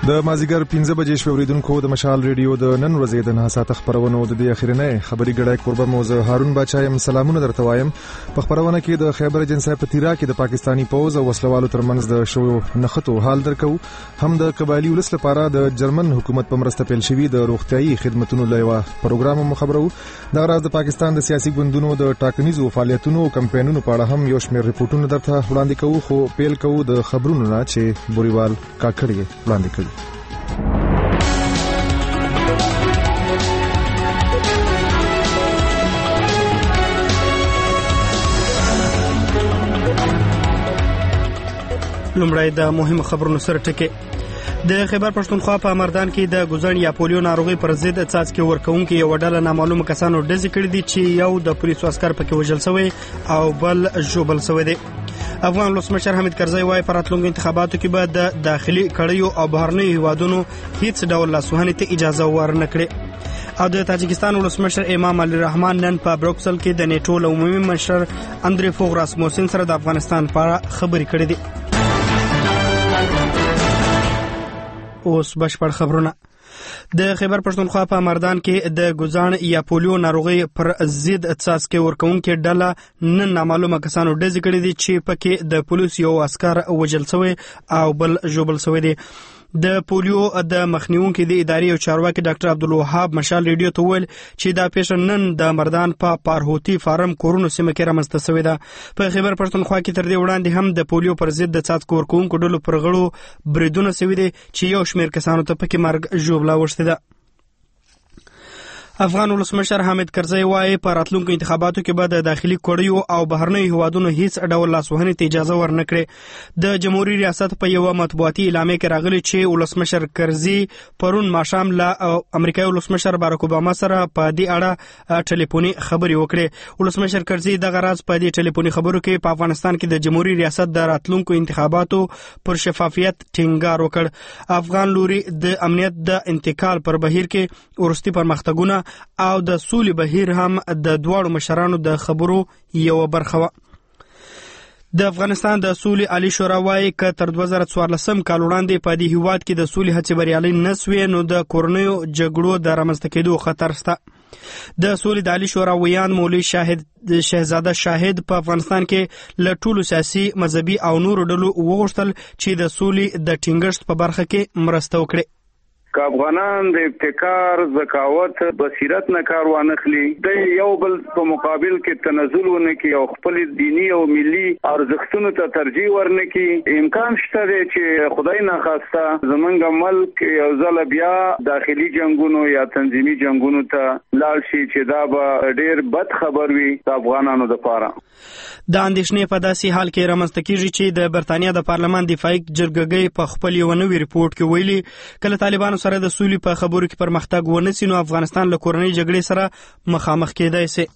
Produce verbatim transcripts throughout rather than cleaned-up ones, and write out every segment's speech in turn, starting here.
د مازیګر پنځه بجې شوې اوریدونکو د مشال ریډیو د نن ورځې د نهه ساعته خبرونو د دې اخرنۍ خبري ګډای قربه موزه هارون باچا يم سلامونه درته وایم. په خبرونه کې د خیبر ایجنسی په تیرا کې د پاکستانی پوز او وسلوالو ترمنځ د شو نخټو حال درکو. هم د قبایلی ولس لپاره د جرمن حکومت په مرسته پیل شوی د روغتيایي خدماتو لایوه پروګرام مخبرو. د راز د پاکستان د سیاسي ګوندونو د ټاکنیزو فعالیتونو او کمپاینونو په اړه هم یو شمېر ریپورتونه درته وړاندې کوو، خو پیل کوو د خبرونو نه چې بوريوال کاکړي وړاندې کوي. لومړی د مهمو خبرونو سره ټکی. د خیبر پښتونخوا په مردان کې د ګوزن یا پولیو ناروغي پر ضد څاڅکي ورکوونکي یو ډله نامعلومه کسانو ډزې کړې دي چې یو د پولیسو عسكر پکې وژل شوی او بل ژوبل شوی دی. افغان ولسمشر حامد کرزی وايي پر راتلونکو انتخاباتو کې به د داخلي کړیو او بهرنیو هیوادونو هیڅ ډول لاسوهنې ته اجازه ورنه کړي. او د تاجکستان ولسمشر امام علي رحمان نن په بروکسل کې د نیټو له عمومي مشر اندري فوغ راسموسن سره د افغانستان په اړه خبرې کړې دي. اوس بشپړ خبرونه. د خیبر پښتونخوا په مردان کې د ګوزان یا پولیو ناروغي پر ضد څاڅکي ورکوونکي ډله نن نامعلومه کسانو ډزې کړې دي چې پکې د پولیس یو عسكر وژل شوی او بل ژوبل شوی دی. د پولیو د مخنیونکو د ادارې او چارواکي ډاکټر عبدالوهاب مشال ریډیو ته ویل چې دا پیښه نن د مردان په پارهوتی فارم کورونو سیمه کې رامنځته شوې ده. په خیبر پښتونخوا کې تر دې وړاندې هم د پولیو پر ضد د څاڅکو ورکوونکو ډلو پر غړو بریدونه شوي دي چې یو شمېر کسانو ته پکې مرګ ژوبله اوښتې ده. افغان ولسمشر حامد کرزی وايي په راتلونکو انتخاباتو کې به د داخلي کړیو او بهرنیو هیوادونو هیڅ ډول لاسوهنې ته اجازه ورنه کړي. د جمهوریت ریاست په یو مطبوعاتي اعلامیه کې راغلی چې ولسمشر کرزی پرون ماښام له امریکایي ولسمشر باراک اوباما سره په دې اړه ټلیفوني خبرې وکړې. ولسمشر کرزی دغه راز په دې ټلیفوني خبرو کې په افغانستان کې د جمهوریت ریاست د راتلونکو انتخاباتو پر شفافیت ټینګار وکړ. افغان لوري د امنیت د انتقال پر بهیر کې ورستي پرمختګونه او د سولې بهیر هم د دواړو مشرانو د خبرو یو برخه و. د افغانستان د سولې عالی شورا وايي که تر دوه زره څوارلسم کال وړاندې په دې هیواد کې د سولې هڅې بریالۍ نه سوې نو د کورنیو جګړو د رامنځته کېدو خطر شته. د سولې د عالی شورا ویان مولوي شاهد شهزاده شاهد په افغانستان کې له ټولو سیاسي مذهبي او نورو ډلو وغوښتل چې د سولې د ټینګښت په برخه کې مرسته وکړي. که افغانان د ابتکار، ذکاوت، بصیرت نه کار وانخلي، د یو بل په مقابل کې تنزل ونه کړي او خپل دینی او ملي ارزښتونو ته ترجیح ورنه کړي، امکان شته دی چې خدای نه خواسته زمونږ ملک یو ځل بیا داخلي جنگونو یا تنظیمي جنگونو ته لاړ شي چې دا به ډېر بد خبر وي د افغانانو لپاره. د اندېښنې په داسې حال کې رامنځته کېږي چې د برتانیا د پارلمان دفاعي جرګې په خپل یو نوي ریپورت کې ویلي کله طالبانو سره د سولې په خبرو کې پرمختګ ونه سي نو افغانستان له کورنۍ جګړې سره مخامخ کېدای شي.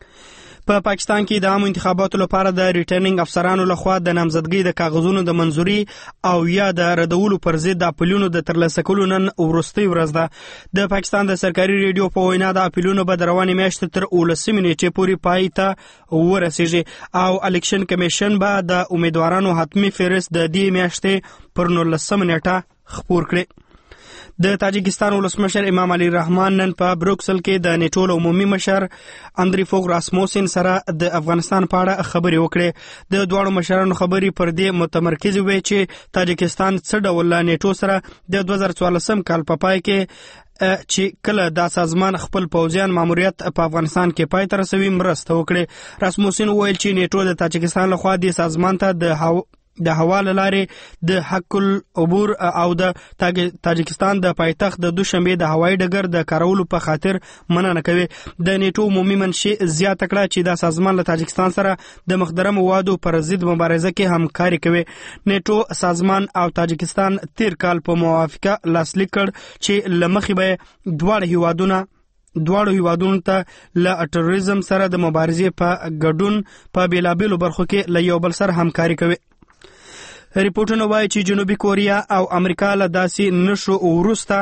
په پاکستان کې د عامو انتخاباتو لپاره د ریټرنینګ افسرانو لخوا د نامزدګۍ د کاغذونو د منزوري او یا د ردولو پر ضد د اپیلونو د ترلاسه کولو نن وروستۍ ورځ ده. د پاکستان د سرکاري ریډیو په وینا د اپیلونو به د روانې میاشتې تر اوولسمې نیټې پورې پای ته ورسیږي او الیکشن کمیشن به د امیدوارانو حتمي فهرست د دې میاشتې پر نولسمه نیټه خپور کړي. د تاجکستان ولسمشر امام علي رحمان نن په بروکسل کې د نیټو عمومي مشر اندري فوغ راسموسن سره د افغانستان په اړه خبرې وکړې. د دواړو مشرانو خبرې پر دې متمرکز وې چې تاجکستان څه ډول له نیټو سره د دوه زره څوارلسم کال په پای کې چې کله دا سازمان خپل پوځیان ماموریت په افغانستان کې پای ته رسوي مرسته وکړي. راسموسن وویل چې نیټو د تاجکستان لخوا د سازمان ته د هاو د حواله لارې د حق العبور او د تاجکستان د پایتخت د دوشنبه د هوایي ډګر د کارولو په خاطر مننه کوي. د نیټو عمومي منشي زیاته کړه چې دا سازمان له تاجکستان سره د مخدره موادو پر ضد مبارزه کې همکاري کوي. نیټو سازمان او تاجکستان تیر کال په موافقه لاسلیک کړ چې لمخې به دواړه هیوادونه دواړو هیوادونو ته له تروریزم سره د مبارزې په ګډون په بیلابیلو برخو کې له یو بل سره همکاري کوي. ریپورتونه وایي چې جنوبي کوریا او امریکا له داسې نشو وروسته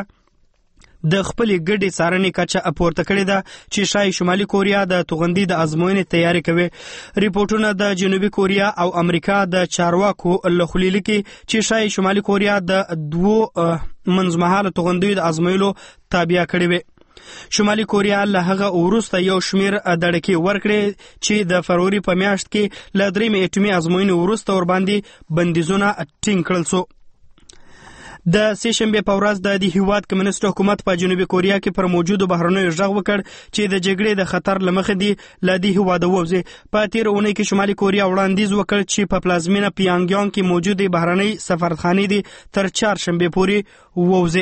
د خپلې ګډې څارنې کچه پورته کړې ده چې شاید شمالي کوریا د توغندي د ازموینې تیاری کوي. ریپورتونه د جنوبي کوریا او امریکا د چارواکو له خوا لیکي چې شاید شمالي کوریا د دوو منځمهاله توغندیو د ازمویلو تابع کړې وې. شمالي کوریا له هغه وروسته یو شمیر دړکې ورکړې چې د فروری په میاشت کې له درېیمې اټومي ازموینې وروسته ورباندې بندیزونه ټینګ کړل سو. د سې شنبې په ورځ د دې هیواد کمونیست حکومت په جنوبي کوریا کې پر موجودو بهرنیو غږ وکړ چې د جګړې د خطر له مخې دی له دې هیواده ووځي. په تېره اونۍ کې شمالي کوریا وړاندیز وکړ چې په پلازمینه پیانګیانګ کې موجودې بهرنۍ سفارتخانې دي تر چهارشنبې پورې ووځي.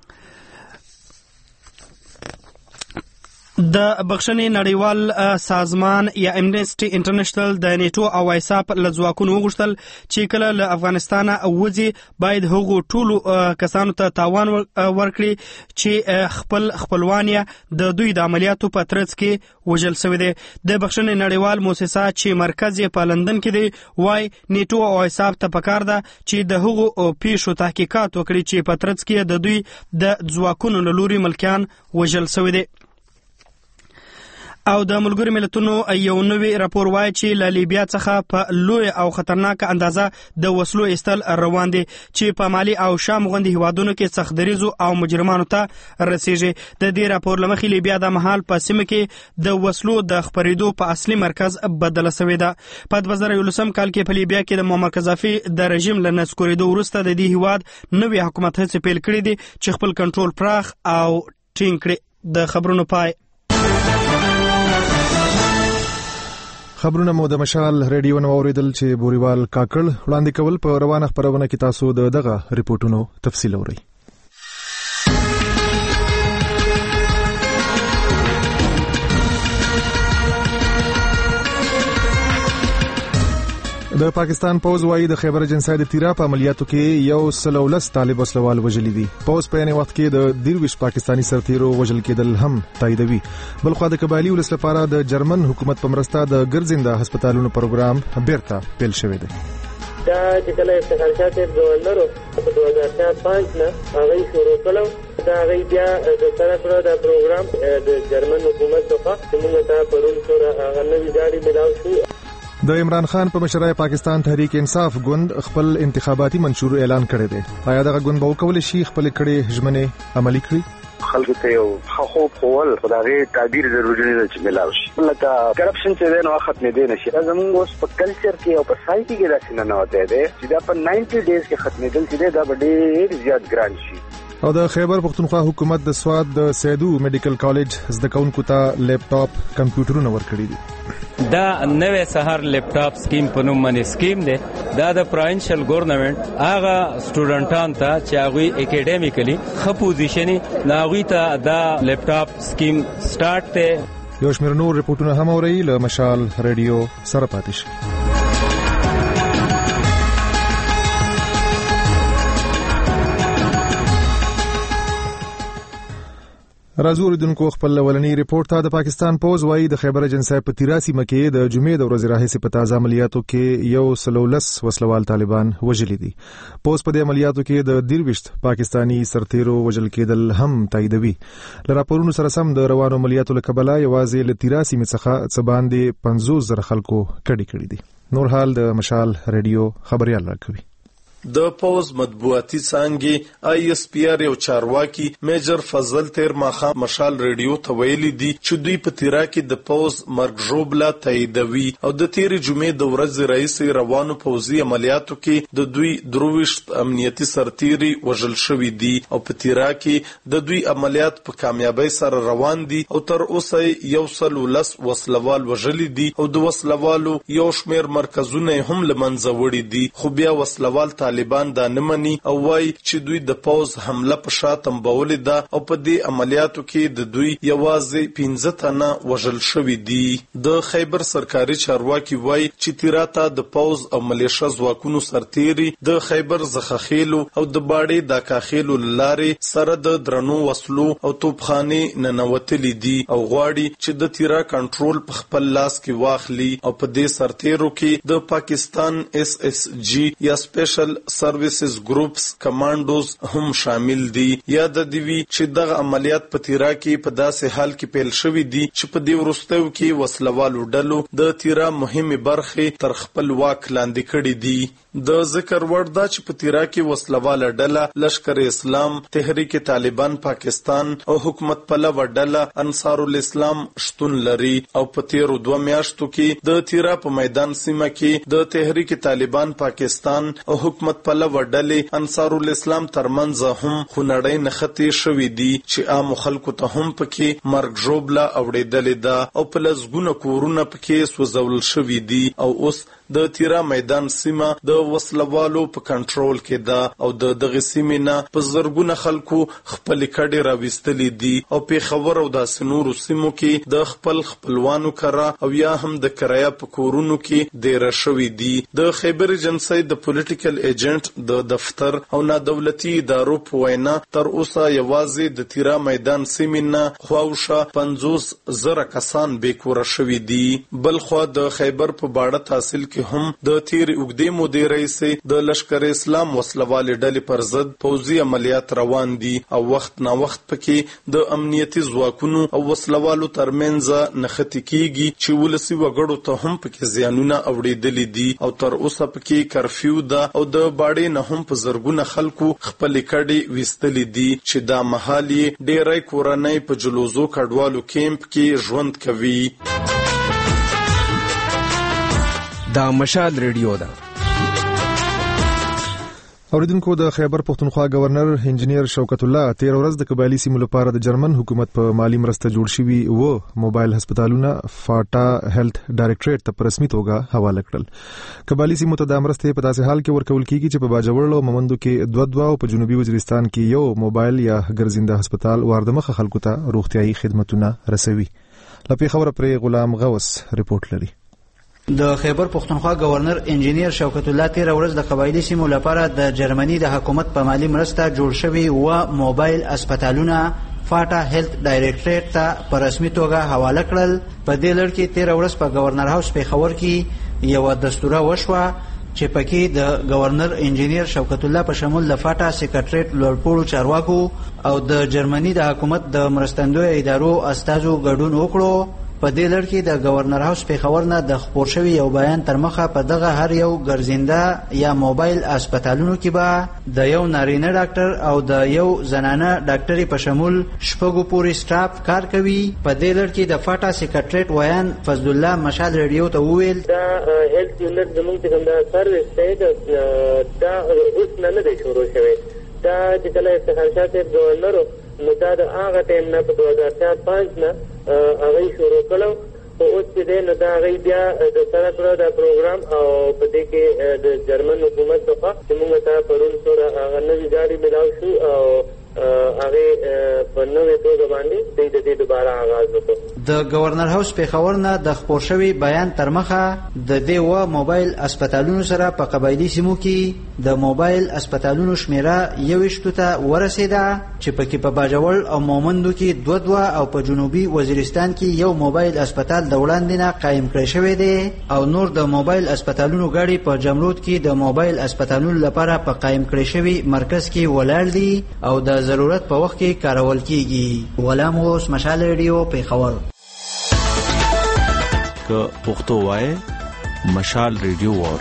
د بخښنې نړیوال سازمان یا امنیسټي انټرنیشنل د نیټو او ایساپ له ځواکونو وغوښتل چې کله له افغانستانه وځي باید هغو ټولو کسانو ته تاوان ورکړي چې خپل خپلوان یې د دوی د عملیاتو په ترڅ کې وژل شوي دي. د بخښنې نړیوال موسسه چې مرکز یې په لندن کې دی وایي نیټو او ایساپ ته پکار ده چې د هغو پیښو تحقیقات وکړي چې په ترڅ کې د دوی د ځواکونو له لوري ملکیان وژل شوي دي. او د ملګرو ملتونو یو نوی راپور وایي چې له لیبیا څخه په لوی او خطرناکه اندازه د وسلو ایستل روان دي چې په مالي او شام غوندې هیوادونو کې سختدریزو او مجرمانو ته رسیږي. د دې راپور له مخې لیبیا د مهال په سیمه کې د وسلو د خپرېدو په اصلي مرکز بدله شوې ده. په دوه زره یولسم کال کې په لیبیا کې د معمر قذافي د رژیم له نسکورېدو وروسته د دې هیواد نوی حکومت هڅې پیل کړې دي چې خپل کنټرول پراخ او ټینګ کړي. د خبرونو پای. خبرونه مو د مشال ریډیو نو اوریدل چې بوريوال کاکړ وړاندې کول. په روانه خبرونه کې تاسو د دغه ریپورتونو تفصیل اورئ. د پاکستان پوز وايي د خیبر جنسای د تیرا په عملیاتو کې یو سلولس طالب وسلوال وژلي دي. پوز په یوه وخت کې د دیرویش پاکستانی سرتیرو وژل کېدل هم تاییدوي. بلخو د قبایلی ولس لپاره د جرمن حکومت په مرسته د ګرځنده هسپتالونو پروګرام بیرته پیل شوی دی. دا چې کله افتخار شاه گورنر په دوه هزار پنځه نه هغه شروع کړو دا هغه بیا د سره د پروګرام د جرمن حکومت څخه موږ ته پرون سره هغه نوې ګاډي ملاو شو. د عمران خان په مشرۍ پاکستان تحریک انصاف ګوند خپل انتخاباتي منشور اعلان کړی دی. آیا دغه ګوند به وکولای شي خپل کړي ژمنې عملي کړي؟ خلکو ته یو خوب خول خدای تعبیر ضروري نه چې ملاوي شي. لکه کرپشن چې دی نو ختم دی نشي. زموږ اوس په کلچر کې او په سایټي کې داسې نه نوته دی چې دا په نوي ډیز کې ختمېدل چې دا به ډېر زیات ګران شي. او د خیبر پختونخوا حکومت د سواد د سیدو میډیکل کالج زده کوونکو ته لیپټاپ کمپیوټرونه ورکړي دي. دا نوې سهار لیپټاپ سکیم په نوم باندې سکیم دی. دا د پروینشل ګورنمنت هغه سټوډنټان ته چې هغه اکیډمیکلی ښه پوزیشني هغوی ته دا لیپټاپ سکیم سٹارټ دی. یو شمېر نور ریپورټونه هم اورئ. له مشال ریډیو سره پاتې شئ. راځو ردونکو خپل ولني ریپورت ته. د پاکستان پوز وايي د خیبر جنسای په تیرا سیمه کې د جمعې د ورځې راهیسې په تازه عملیاتو کې یو سلولس وسلوال طالبان وژلي دي. پوز په دې عملیاتو کې د دیرويشت پاکستانی سرتیرو وژل کېدل هم تاییدوي. له راپورونو سره سم د روانو عملیاتو له کبله یوازې له تیرا سیمې څخه څه باندې پنځوس زره خلکو کډې کړي دي. نور حال د مشال ریډیو خبريال راکوي. د پوز مطبوعاتي څانګې آی اس پی آر یو چارواکي میجر فضل تیر ماخه مشال ریډیو ته ویلي دي چې دوی په تیرا کې د پوز مرګ ژوبله تاییدوي او د تیرې جمعې د ورځې راهیسې روانو پوزي عملیاتو کې د دوی درویشت امنیتي سرتیري وژل شوي دي او په تیرا کې د دوی عملیات په کامیابی سره روان دي او تر اوسه یو سل ولس وسلوال وژلي دي او د وسلوالو یو شمېر مرکزونه هم له منځه وړي دي. خو بیا وسلوال طالبان دا نمني او وای چې دوی د پوز حمله په شاتم بولې ده او په دې عملیاتو کې د دوی یوازې پنځه تنه وژل شوي دي. د خیبر سرکاري چارواکي وای چې تیراته د پوز او ملیشه ځواکونو سرتیري د خیبر زخخیلو او د باړې د کاخیلو لارې سره د درنو وسلو او توپخانه ننوتلې دي او غواړي چې د تیرا کنټرول په خپل لاس کې واخلي او په دې سرتیرو کې د پاکستان اس اس جی یا سپیشل سرویسز ګروپس کمانډوز هم شامل دي. یاد دی وی چې دغه عملیات په تیرا کې په داسې حال کې پیل شوی دي چې په دې وروستیو کې وسلوالو ډلو د تیرا مهمه برخه تر خپل واک لاندې کړې دي. د ذکر وړ دا چې په تیرا کې وسلواله ډله لشکر اسلام، تحریک طالبان پاکستان او حکومت پلوه ډله انصار الاسلام شتون لري او په تیرو دوه میاشتو کې د تیرا په میدان سیمه کې د تحریک طالبان پاکستان او حکومت پلوه ډلې انصار الاسلام ترمنځ هم خونړۍ نښتې شوې دي چې عام خلکو ته هم پکې مرګ ژوبله اوړېدلې ده او په لسګونه کورونه پکې سوځول شوي دي او اوس د تیرا میدان سیمه د وسلوالو په کنټرول کې ده او د دغه سیمې نه په زرګونه خلکو خپل کډې راوستلې دي او په خبر او داسې نورو سیمو کې د خپل خپلوانو کرا او یا هم د کرایا په کورونو کې ډیر شوي دي. د خیبر ایجنسی د پولیټیکل ایجنټ د دفتر او نا دولتي ادارو په وینا تر اوسه یوازې د تیرا میدان سیمې نه خواوشه پنځوس زره کسان بیکوره شوي دي. بل خو د خیبر په باړه تحصیل کې هم د تیر اوږدې مودې رئیس د لشکر اسلام وسلوالې ډلې پر ضد پوځي عملیات روان دي او وخت نا وخت پکې د امنیتي ځواکونو او وسلوالو ترمنځ نښتې کیږي چې ولسي وګړو ته هم پکې زیانونه اوړېدلي دي او تر اوسه پکې کرفیو ده او د باړې نه هم په زرګونه خلکو خپلې کډې ویستلې دي چې دا مهال یې ډېری کورنۍ په جلوزو کډوالو کیمپ کې ژوند کوي. دا مشال ریډیو ده. اوریدونکو د خیبر پښتونخوا گورنر انجنیر شوکت الله تیر ورځ د قبایلی سیمو لپاره د جرمن حکومت په مالی مرسته جوړ شوي و موبایل هسپتالونه فاټا هیلث ډایریکټریټ ته په رسمي توګه حواله کړل. قبایلی سیمو ته د مرستې په داسې حال کې ورکول کیږي چې په باجوړ او مومندو کې دوه دوه او په جنوبي وزیرستان کې یو موبایل یا ګرځنده هسپتال واردمخه خلکو ته روغتيایي خدماتونه رسوي. لپاره خبره پر غلام غوث رپورټ لري. د خیبر پښتونخوا گورنر انجنیر شوکت الله تیر ورځ د قبایلی سیمو لپاره د جرمني د حکومت په مالی مرسته جوړ شوي و موبایل هسپتالونه فاټا هیلث ډایریکټریټ ته په رسمي توګه حواله کړل. په دې لړ کې تیر ورځ په گورنر هاوس پیښور کې یو دستوره وشوه چې پکې د گورنر انجنیر شوکت الله په شمول د فاټا سیکریټریټ لوړپوړو چارواکو او د جرمني د حکومت د مرستندوی ادارو استازو ګډون وکړو. په دې لړ کې د گورنر هاوس پیښور نه د خپور شوي یو بیان تر مخه په دغه هر یو ګرځنده یا موبایل هسپتالونو کې به د یو نارینه ډاکټر او د یو زنانه ډاکټري په شمول شپږو پورې سټاف کار کوي. په دې لړ کې د فاټا سیکریټریټ ویان فضل الله مشال ریډیو ته وویل دا هیلث یونټ زموږ چې کوم دا سرویس دی دا اوس نه دی شروع شوی. دا چې کله افتخار شاه صاحب ګورنر نو دا د هغه ټایم نه په دوه هزار چار پنځ نه هغه شروع کړو خو اوس چې دی نو دا هغوی بیا د سره کړه دا پروګرام او په دې کې د جرمن حکومت څخه چې موږ ته پرون سوره هغه نوي ګاډي میلاو شو او هغې په نوې توګه باندې دوی د دې دوباره آغاز وکړو. د گورنر هاوس پیښور نه د خپور شوي بیان تر مخه د دې و موبایل هسپتالونو سره په قبایلي سیمو کې د موبایل هسپتالونو شمیره یویشتو ته ورسېده چې پکې په باجوړ او مومندو کې دوه دوه او په جنوبي وزیرستان کې یو موبایل هسپتال د وړاندې نه قایم کړی شوی دی او نور د موبایل هسپتالونو ګاډي په جمرود کې د موبایل هسپتالونو لپاره په قایم کړی شوی مرکز کې ولاړ دي او د ضرورت په وخت کې کارول کیږي. غلام غوث مشال ریډیو پیښور. که پښتو وای مشال ریډیو ور.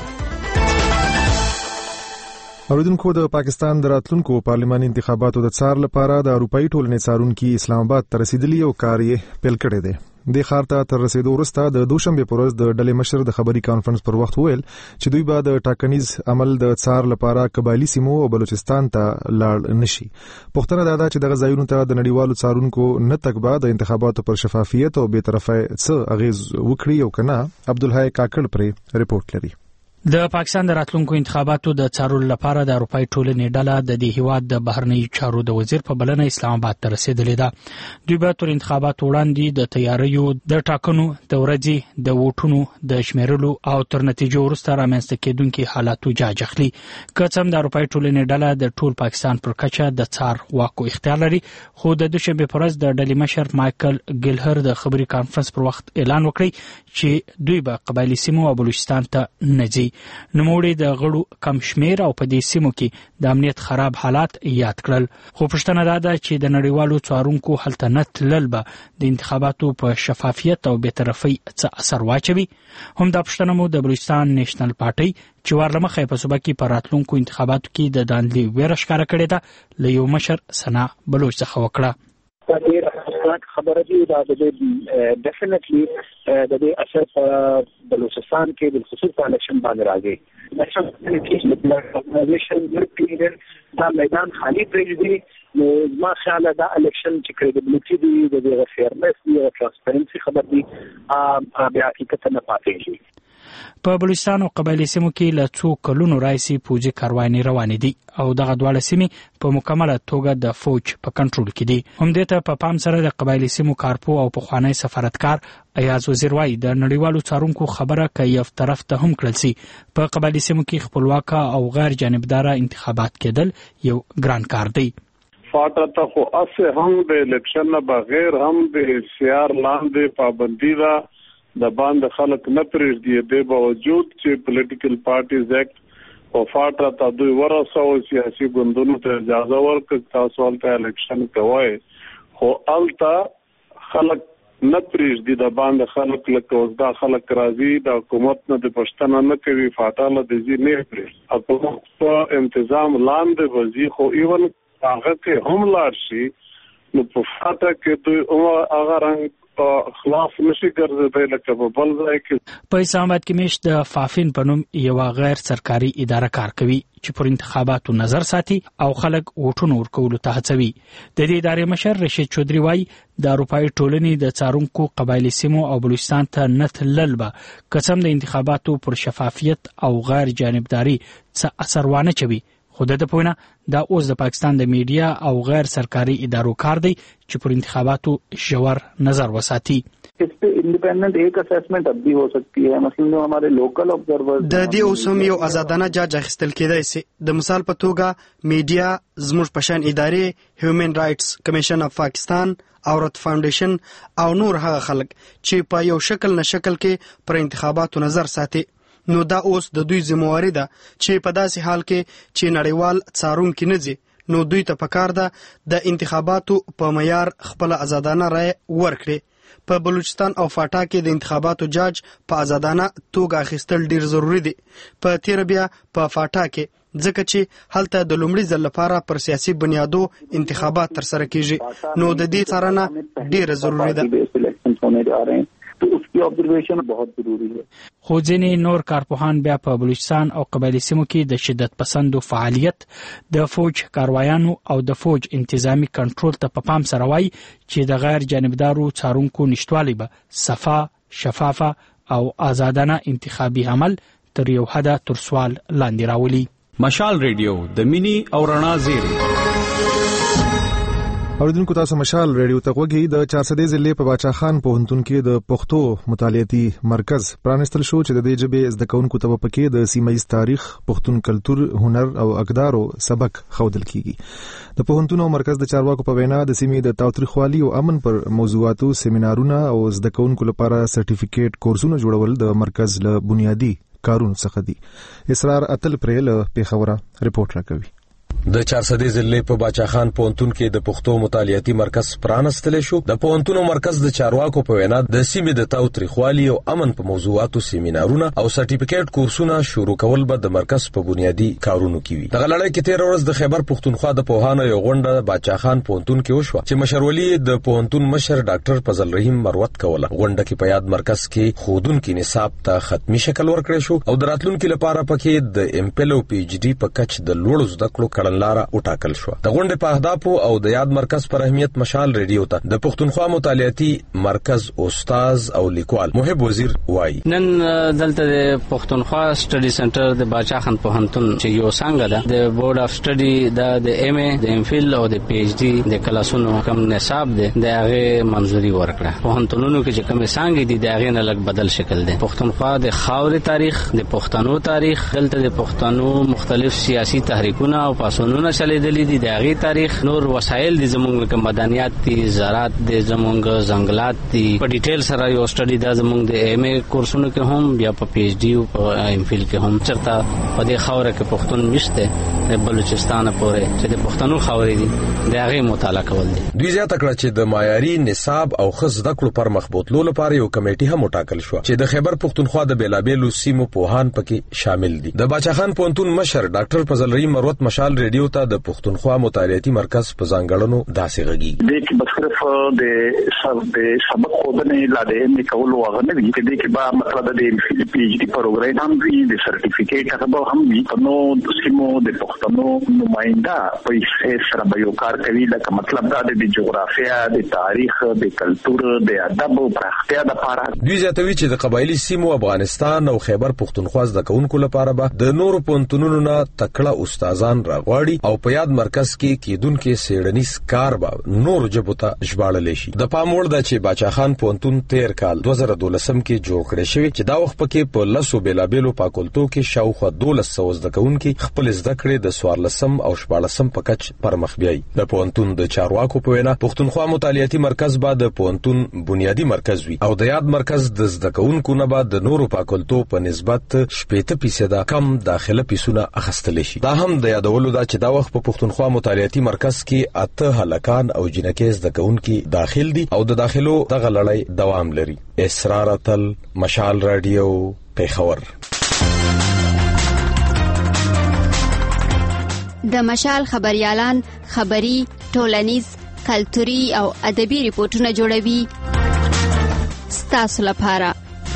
اوریدونکو د پاکستان د راتلونکو پارلماني انتخاباتو د څار لپاره د اروپאי ټولنې څارونکي اسلام آباد ته رسیدلی او کار یې پیل کړی دی. د خار ته تر رسیدو وروسته د دوشنبه پر ورځ د ډلې مشر د خبري کانفرنس پر وخت ویل چې دوی به د ټاکنیز عمل د څار لپاره قبایلی سیمو او بلوچستان ته لاړ نشي. پښتنه دا ده چې دغه ځایونو ته د نړیوالو څارونکو نه تک به د انتخاباتو پر شفافیت او بی‌طرفۍ څه اغیز وکړي او کنه. عبدالحی کاکړ پر رپورټ لري. د پاکستان د راتلونکو انتخاباتو د څارلو لپاره د اروپאי ټولنې ډله د دې هیواد د بهرنی چارو د وزیر په بلنه اسلام آباد ته رسیدلې ده. دوی به تر انتخاباتو وړاندې د تیاریو د ټاکنو د ورځې د ووټونو د شمیرلو او تر نتیجو وروسته رامنځته کېدونکي حالاتو جاج اخلي. که څه هم د اروپאי ټولنې ډله د ټول پاکستان پر کچه د څار واک او اختیار لري، خو د دوشنبه پر ورځ د ډلې مشر مایکل ګیلهر د خبري کانفرنس پر وخت اعلان وکړی چې دوی به قبایلی سیمو او بلوچستان ته نه ځي. نوموړي د غړو کم شمیر او په دې سیمو کې د امنیت خراب حالات یاد کړل. خو پوښتنه دا ده چې د نړیوالو څارونکو هلته نه تلل به د انتخاباتو په شفافیت او بېطرفۍ څه اثر واچوي. هم دا پوښتنه مو د بلوچستان نیشنل پارټۍ چې ورلمخې په صوبه کې په راتلونکو انتخاباتو کې د داندلي ویره ښکاره کړې ده له یو مشر ثنا بلوچ څخه وکړه. خبره دی دا د ډیفینټلی د دې اثر په بلوچستان کې د خصوصي الیکشن باندې راځي. نشم چې الیکشن پیریډ دا میدان خالی پرېږدي نو ما خیال دا الیکشن چې کریډیبلیټي دی د فیرنس دی او ترانسپیرنسي خبر دی بیا حقیقت نه پاتې شي. په بلوچستان او قبایلی سیمو کې له څو کلونو راهیسې پوځي کاروانې روانې دي او دغه دواړه سیمې په مکمله توګه د فوج په کنټرول کې دي. همدې ته په پام سره د قبایلی سیمو کارپو او پخوانی سفارتکار ایاز وزیر وایي د نړیوالو څارونکو خبره که یو طرف ته هم کړل سي په قبایلی سیمو کې خپلواکه او غیر جانبداره انتخابات کېدل یو ګران کار دی. فاټه ته خو اسه هم د الیکشن نه بغیر هم د سیار لاندې پابندي ده د باندې خلک نه پرېږدي د باوجود چې پولیټیکل پارټیز ایکټ او فاټه ته دوی ورسو سیاسي ګوندونو ته اجازه ورکړي تاسو ولته الیکشن کوئ خو الته خلک نه پرېږدي د باندې خلک لکه اوس دا خلک راځي د حکومت نه د پښتنه نه کوي فاټه له دې نه پرېږدي حکومت په انتظام لاندې وځي خو ایون هغه کې هم لاړ شي نو په فاټه کې دوی هغه رنګ خلاف نشي ګرځېدای لکه په بل ځای کې. په اسلام آباد کې مېشت د فافین په نوم یوه غیر سرکاري اداره کار کوي چې پر انتخاباتو نظر ساتي او خلک ووټونه ورکولو ته هڅوي. د دې ادارې مشر رشید چودري وایي د اروپایي ټولنې د څارونکو قبایلي سیمو او بلوچستان ته نه تلل به قسم د انتخاباتو پر شفافیت او غیر جانبداري څه اثر وانه چوي. خو د ده په وینا دا اوس د پاکستان د میډیا او غیر سرکاري ادارو کار دی چې پر انتخاباتو ژور نظر وساتي. اس پہ انڈیپینڈنٹ ایک اسسمنٹ اب بھی ہو سکتی ہے. مثلا جو ہمارے لوکل آبزرورز د دې اوس هم یو آزادانه جاج اخیستل کېدای سي. د مثال په توګه میډیا زموږ په شان ادارې هیومن رائټس کمیشن اف پاکستان او رت فاونډیشن او نور هغه خلک چې په یو شکل نه شکل کې پر انتخاباتو نظر ساتي. نو دا اوس د دوی ذمہواری ده چې په داسې حال کې چې نړیوال څارونکي نه ځي نو دوی ته پکار ده د انتخاباتو په معیار خپل آزادانه رائے ورکړي. په بلوچستان او فاټا کې د انتخاباتو جاج په آزادانه توګه اخیستل ډیر ضروری دي. په تیر بیا په فاټا کې ځکه چې هلته د لومړي ځل لپاره پر سیاسي بنیادو انتخابات ترسره کیږي نو د دې څارنه ډیره ضروری ده. تو اس کی آبزرویشن بہت ضروری ہے. خو ځینې نور کارپوهان بیا په بلوچستان او قبایلی سیمو کې د شدت پسندو فعالیت د فوج کاروایانو او د فوج انتظامی کنټرول ته په پام سره وایي چې د غیر جانبدارو څارونکو نشتوالی به صفا شفافه او آزادانه انتخابي عمل تر یو حده تر سوال لاندې راولي. مشال ریډیو د مینی او رڼا زیری. اوریدونکو تاسو مشال ریډیو ته غوږی. د چارسدې ضلع په باچا خان پوهنتون کې د پښتو مطالعاتي مرکز پرانستل شو چې د دې ژبې زده کوونکو ته پکې د سیمایي تاریخ، پښتون کلچر، هنر او اقدارو سبق ښودل کیږي. د پوهنتون او مرکز د چارواکو په وینا د سیمې د تاوتریخوالي او امن پر موضوعاتو سیمینارونه او زده کوونکو لپاره سرټیفیکیټ کورسونه جوړول د مرکز له بنیادی کارونو څخه دي. اسرار اتل پرې له پیښوره رپورټ راکوي. د چارسدې ضلع په باچا خان پوهنتون کې د پښتو مطالعاتي مرکز پرانستل شو. د پوهنتون مرکز د چارواکو په وینا د سیمې د تاوتریخوالي او امن په موضوعاتو سیمینارونه او سرټیفیکیټ کورسونه شروع کول به د مرکز په بنیادی کارونو کې وي. دغه لړۍ کې تیر ورځ د خیبر پښتونخوا د پوهانو یو غونډه باچا خان پوهنتون کې وشوه چې مشرولي د پوهنتون مشر ډاکټر فضل رحیم مروت کوله. غونډه کې په یاد مرکز کې خودونکو نصاب ته ختمي شکل ورکړی شو او د راتلونکو لپاره پکې د ایم پی ال او پی ایچ ډي په کچ د لوړو زده کړو لاره وټاکل شو. د غونډې په اهدافو او د یاد مرکز پر اهمیت مشال ریډیو ته د پښتونخوا مطالعاتي مرکز استاد او لیکوال محب وزیر وایي. نن دلته د پښتونخوا سټډي سنټر د باچا خان پوهنتون چې یو څنګه ده د بورډ اف سټډي د ایم ای د ایم فیل او د پی ایچ ډي د کلاسونو کم نصاب ده د هغه منځوري ورکړه. پوهنتونونو کې چې کوم څنګه دي د هغه نه لږ بدل شکل ده. پښتونخوا د خاورې تاریخ، د پښتنو تاریخ، دلته د پښتنو مختلف سیاسي تحریکونه او پاسونونه چلیدلې دي د هغې تاریخ نور وسایل دي زموږ لکه مدنیات دي زراعت دي زموږ ځنګلات دي په ډیټیل سره یو سټډي دا زموږ د ایم ای کورسونو کې هم بیا په پی ایچ ډي او په ایم فیل کې هم چرته په دې خاوره کې پښتون نشته د بلوچستان پورې چې د پښتنو خاورې دي د هغې مطالعه کول دي. دوی زیاته کړه چې د معیاري نصاب او ښه زده کړو پر مخ بوتلو لپاره یو کمیټي هم وټاکل شوه چې د خیبر پښتونخوا د بیلابېلو سیمو پوهان پکې شامل دي. د باچاخان پوهنتون مشر ډاکټر فضلرحیم مروت مشال ریډیو ته د پښتونخوا مطالعاتي مرکز په ځانګړنو داسې غږیږي. دې کې بس صرف د د سبق خودنې لا د ام کولو هغه نه وي، دې کې به مطلب د پی ایچ ډي پروګرام هم وي، د سرټیفیکیټ هغه هم وي. نو د سیمو د پښتنو نمائنده په هیڅ سره به یو کار کوي، لکه مطلب دا د جغرافیا، د تاریخ، د کلتور، د ادب او پراختیا لپاره. دوی زیاتوي چې د قبایلی سیمو افغانستان او خیبر پښتونخوا زده کوونکو لپاره به د نورو پوهنتونونو نه تکړه استادان راغواړي او په یاد مرکز کې کیدونکو سیړنیز کار به نور جبو ته ژباړل شي. د پام وړ ده چې باچاخان پوهنتون تیر کال دوه زره دولسم کې جوړ کړی شوی چې دا وخت پکې په لسو بیلابېلو فاکولټو کې شاوخوا دولس سوه زده کوونکي خپل زده کړې د څوارلسم او شپاړسم په کچ پر مخ بیایي. د پوهنتون د چارواکو په وینا پښتونخوا مطالعاتي مرکز به د پوهنتون بنیادی مرکز وي او د یاد مرکز د زده کوونکو نه به د نورو فاکولټو په نسبت شپېته فیصده کم داخله پیسونه اخیستل شي. دا هم د یادولو ده چې دا وخت په پښتونخوا مطالعاتي مرکز کې اته هلکان او جنکۍ زده کوونکي داخل دي او د داخلو دغه لړۍ دوام لري. اسرار اتل، مشال رادیو، پیښور. د مشال خبريالان خبري، ټولنیز، کلتوري او ادبي ریپورتونه جوړوي ستاسو لپاره.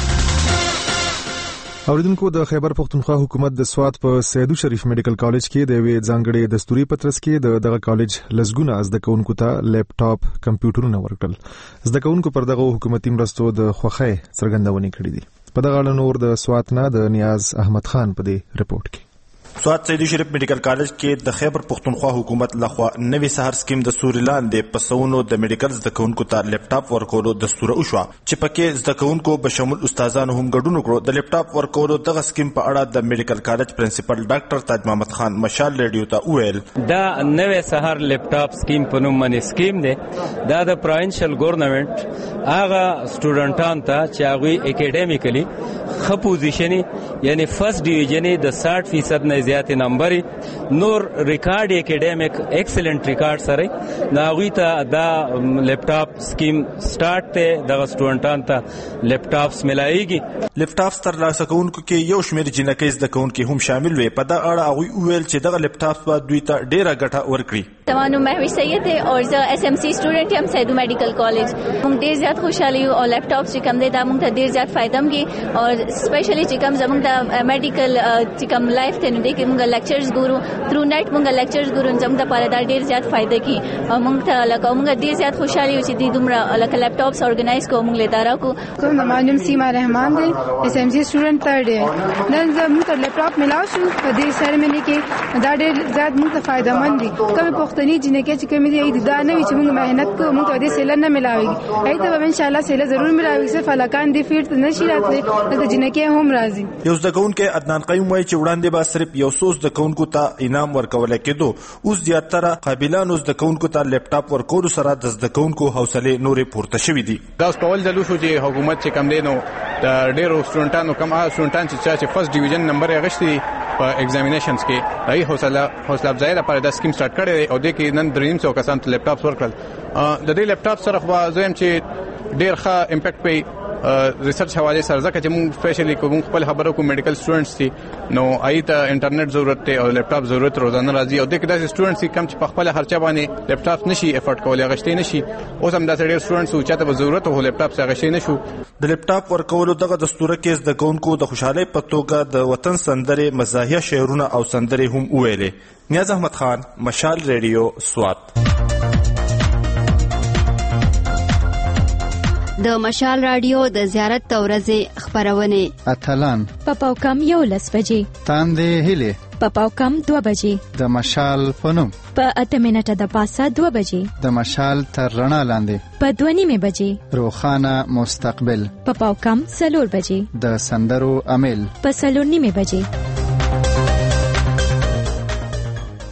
اوریدونکو، د خیبر پښتونخوا حکومت د سوات په سیدو شریف میډیکل کالج کې د یوې ځانګړې دستوري پترس کې د دغه کالج لسګونه زده کوونکو ته لیپټاپ کمپیوټرونه ورکړل. زده کوونکو پر دغه حکومتي مرستو د خوښۍ څرګندونې کړې دي. په دغه اړه نور د سوات نه د نیاز احمد خان په دې رپورټ کې. سوات سیدو شریف میډیکل کالج کې د خیبر پښتونخوا حکومت لخوا نوې سهار سکیم د سوري لاندې په سونو د میډیکل زده کوونکو ته لیپټاپ ورکولو دستور وشو چې پکې زده کوونکو به شامل استادانو هم ګډون وکړو. د لیپټاپ ورکولو دغه سکیم په اړه د میډیکل کالج پرنسپل ډاکټر تاج محمد خان مشال ریډیو ته وویل دا نوې سهار لیپټاپ سکیم په نوم باندې سکیم دی. دا د پروینشل ګورنمنت هغه سټوډنټان ته چې هغه اکیډمیکلی ښه پوزیشن یعنی فرست ډیویژن د ساठ فیصد نه زیات نمبر نور ریکارډ اکیډمیک ایکسلنٹ ریکارډ سره ناغوی ته دا لیپټاپ سکیم سٹارټ ته د سټوډنټان ته لیپټاپس ملایږي. لیپټاپس ترلاسه کوونکو کې یو شمېر جنکۍ زده کوونکي هم شامل وي. په دا اړه هغوی وویل چې دغه لیپټاپس به دوی ته ډیره ګټه ورکړي. زما نوم مهوش سید دی او زه اس ام سی سټوډنټ یم سیدو میډیکل کالج. موږ ډیر زیات خوشاله یو او لیپټاپس چې کوم دی دا موږ ته ډیر زیات فائدہ مږي او سپیشلی چې کوم زموږ د میډیکل چې کوم لایف ته نو دی کې موږ لیکچرز ګورو تھرو نیټ موږ لیکچرز ګورو زموږ لپاره دا ډیر زیات فائدہ کی او موږ ته لکه موږ ډیر زیات خوشاله یو چې د دومره لکه لیپټاپس اورګنایز کوو موږ لدارا کو. کوم نوم سیما رحمان دی اس ام سی سټوډنټ تھرډ دی. نن زموږ ته لیپټاپ ملاو شو په دې سرمنی کې دا ډیر زیات موږ ته فائدہ مند دي. کوم پښتني جنکۍ چې کوم دي دا نه وي چې موږ مهنت کوو موږ ته دې سیل نه ملاويږي. ایته به ان شاء الله سیل ضرور ملاويږي. صرف فلکان دی فیټ نشي راتلی د جنکۍ هم راځي. یو ځکهونکو عدنان قیوم وایي چې وړاندې به صرف یو څو ځکهونکو ته انعام ورکول کېدو. اوس زیاتره قابلانو ځکهونکو ته لیپټاپ ورکولو سره د ځکهونکو حوصله نورې پورته شوې دي. دا اوس په ول ځلو شو چې حکومت چې کم دی نو د ډیرو سټوډنټانو کم هغه سټوډنټان چې فرست ډیویژن نمبر یې غشتي په ایگزامینیشنز کې دای حوصله حوصله افزای لپاره د سکیم سٹارټ کړی او د کې نن دریم څو کسان ته لیپټاپ ورکړل. د دې لیپټاپ سره خو زم چې ډیر ښه امپیکټ پي ریسرچ حواله سره ځکه چې موږ سپیشلی کوم خپل خبرو کو میډیکل سټوډنټس دي نو آیته انټرنیټ ضرورت ته او لیپټاپ ضرورت روزانه راځي او د کډه سټوډنټس کم چې په خپل خرچه باندې لیپټاپ نشي افورد کولای غشتي نشي. اوس هم دا ډېر سټوډنټس او چاته ضرورت او لیپټاپ څنګه غشتي نشو. د لیپټاپ ورکولو دغه دستور کې د کوونکو د خوشاله پتوګه د وطن سندره مزاحیه شعرونه او سندره هم ویلې. نیاز احمد خان مشال ریډیو سوات. د مشال رادیو د زیارت تورزه خبرونه اتلان پپاو کم یو لس بجې تاندې هله پپاو کم دو بجې د مشال پنوم په اته منټه د پاسه دو بجې د مشال تر رڼا لاندې په دوه نیمه بجې روخانه مستقبل پپاو کم سلور بجې د سندرو امیل په سلور نیمه بجې.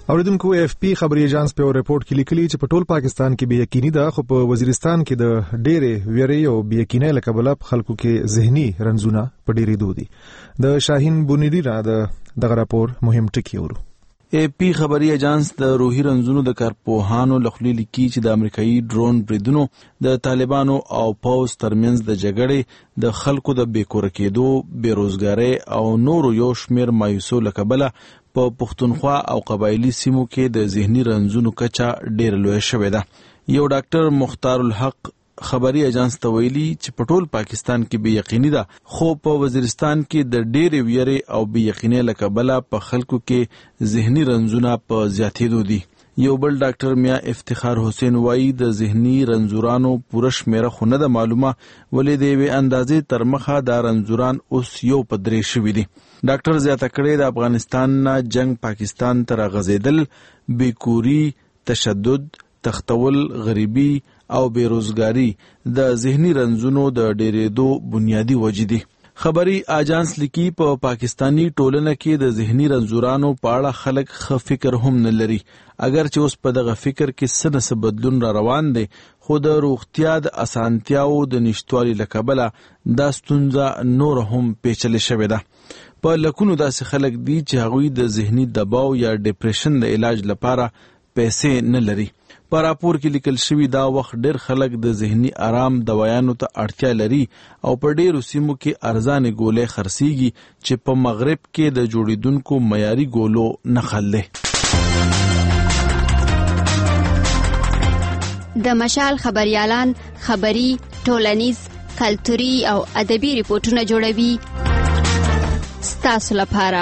اوریدونکو اف پی خبري ایجانس په ریپورت کې لیکلي چې په ټول پاکستان کې به یقیني ده، خو په وزیرستان کې د ډېرې ویرې او بې یقینۍ له کبله خلکو کې ذهني رنځونه په ډېرېدو دي. د شاهین بونیری را د دغه راپور مهم ټکي اورو. اے پی خبري ایجانس د روحي رنځونو د کارپوهانو لخوا لیکي چې د امریکایي ډرون بریدونو د طالبانو او پوز ترمنځ د جګړې د خلکو د بیکور کېدو، بیروزګارۍ او نورو یو شمیر مایوسو له کبله په پښتونخوا او قبایلی سیمو کې د ذهني رنځونو کچه ډېره لویه شوې ده. یو ډاکټر مختار الحق خبري ایجانس ته ویلي چې په ټول پاکستان کې به یقیني ده، خو په وزیرستان کې د ډېرې ویرې او بې یقینۍ له کبله په خلکو کې ذهني رنځونه په زیاتېدو دي. یو بل ډاکټر میا افتخار حسین وایي د ذهني رنځورانو پوره شمیره خو نه ده معلومه، ولې د یوې اندازې تر مخه دا رنځوران اوس یو په درې شوي دي. ډاکټر زیاته کړې د افغانستان نه جنگ پاکستان ته راغځېدل، بیکوري، تشدد، تختول، غریبي او بیروزګاری د ذهني رنځونو د ډېرېدو بنیادی وجې دي. خبري اجانس لیکي په پا پاکستانی ټولنه کې د ذهني رنځورانو په اړه خلک ښه فکر هم نه لري، اگر چې اوس په دغه فکر کې څه نه څه بدلون را روان دی، خو د روغتیا د اسانتیاو د نشتوالي له کبله دا ستونزه نور هم پیچلې شوې ده. په لکونو داسې خلک دي چې هغوی د ذهني دباو یا ډیپریشن د علاج لپاره پیسې نه لري. په راپور کې لیکل شوي دا وخت ډېر خلک د ذهني آرام دوایانو ته اړتیا لري او په ډېرو سیمو کې ارزانې ګولۍ خرڅېږي چې په مغرب کې د جوړېدونکو معیاري ګولو نقل دی. د مشال خبريالان خبري، ټولنیز، کلتوري او ادبي ریپورتونه جوړوي ستاسو لپاره.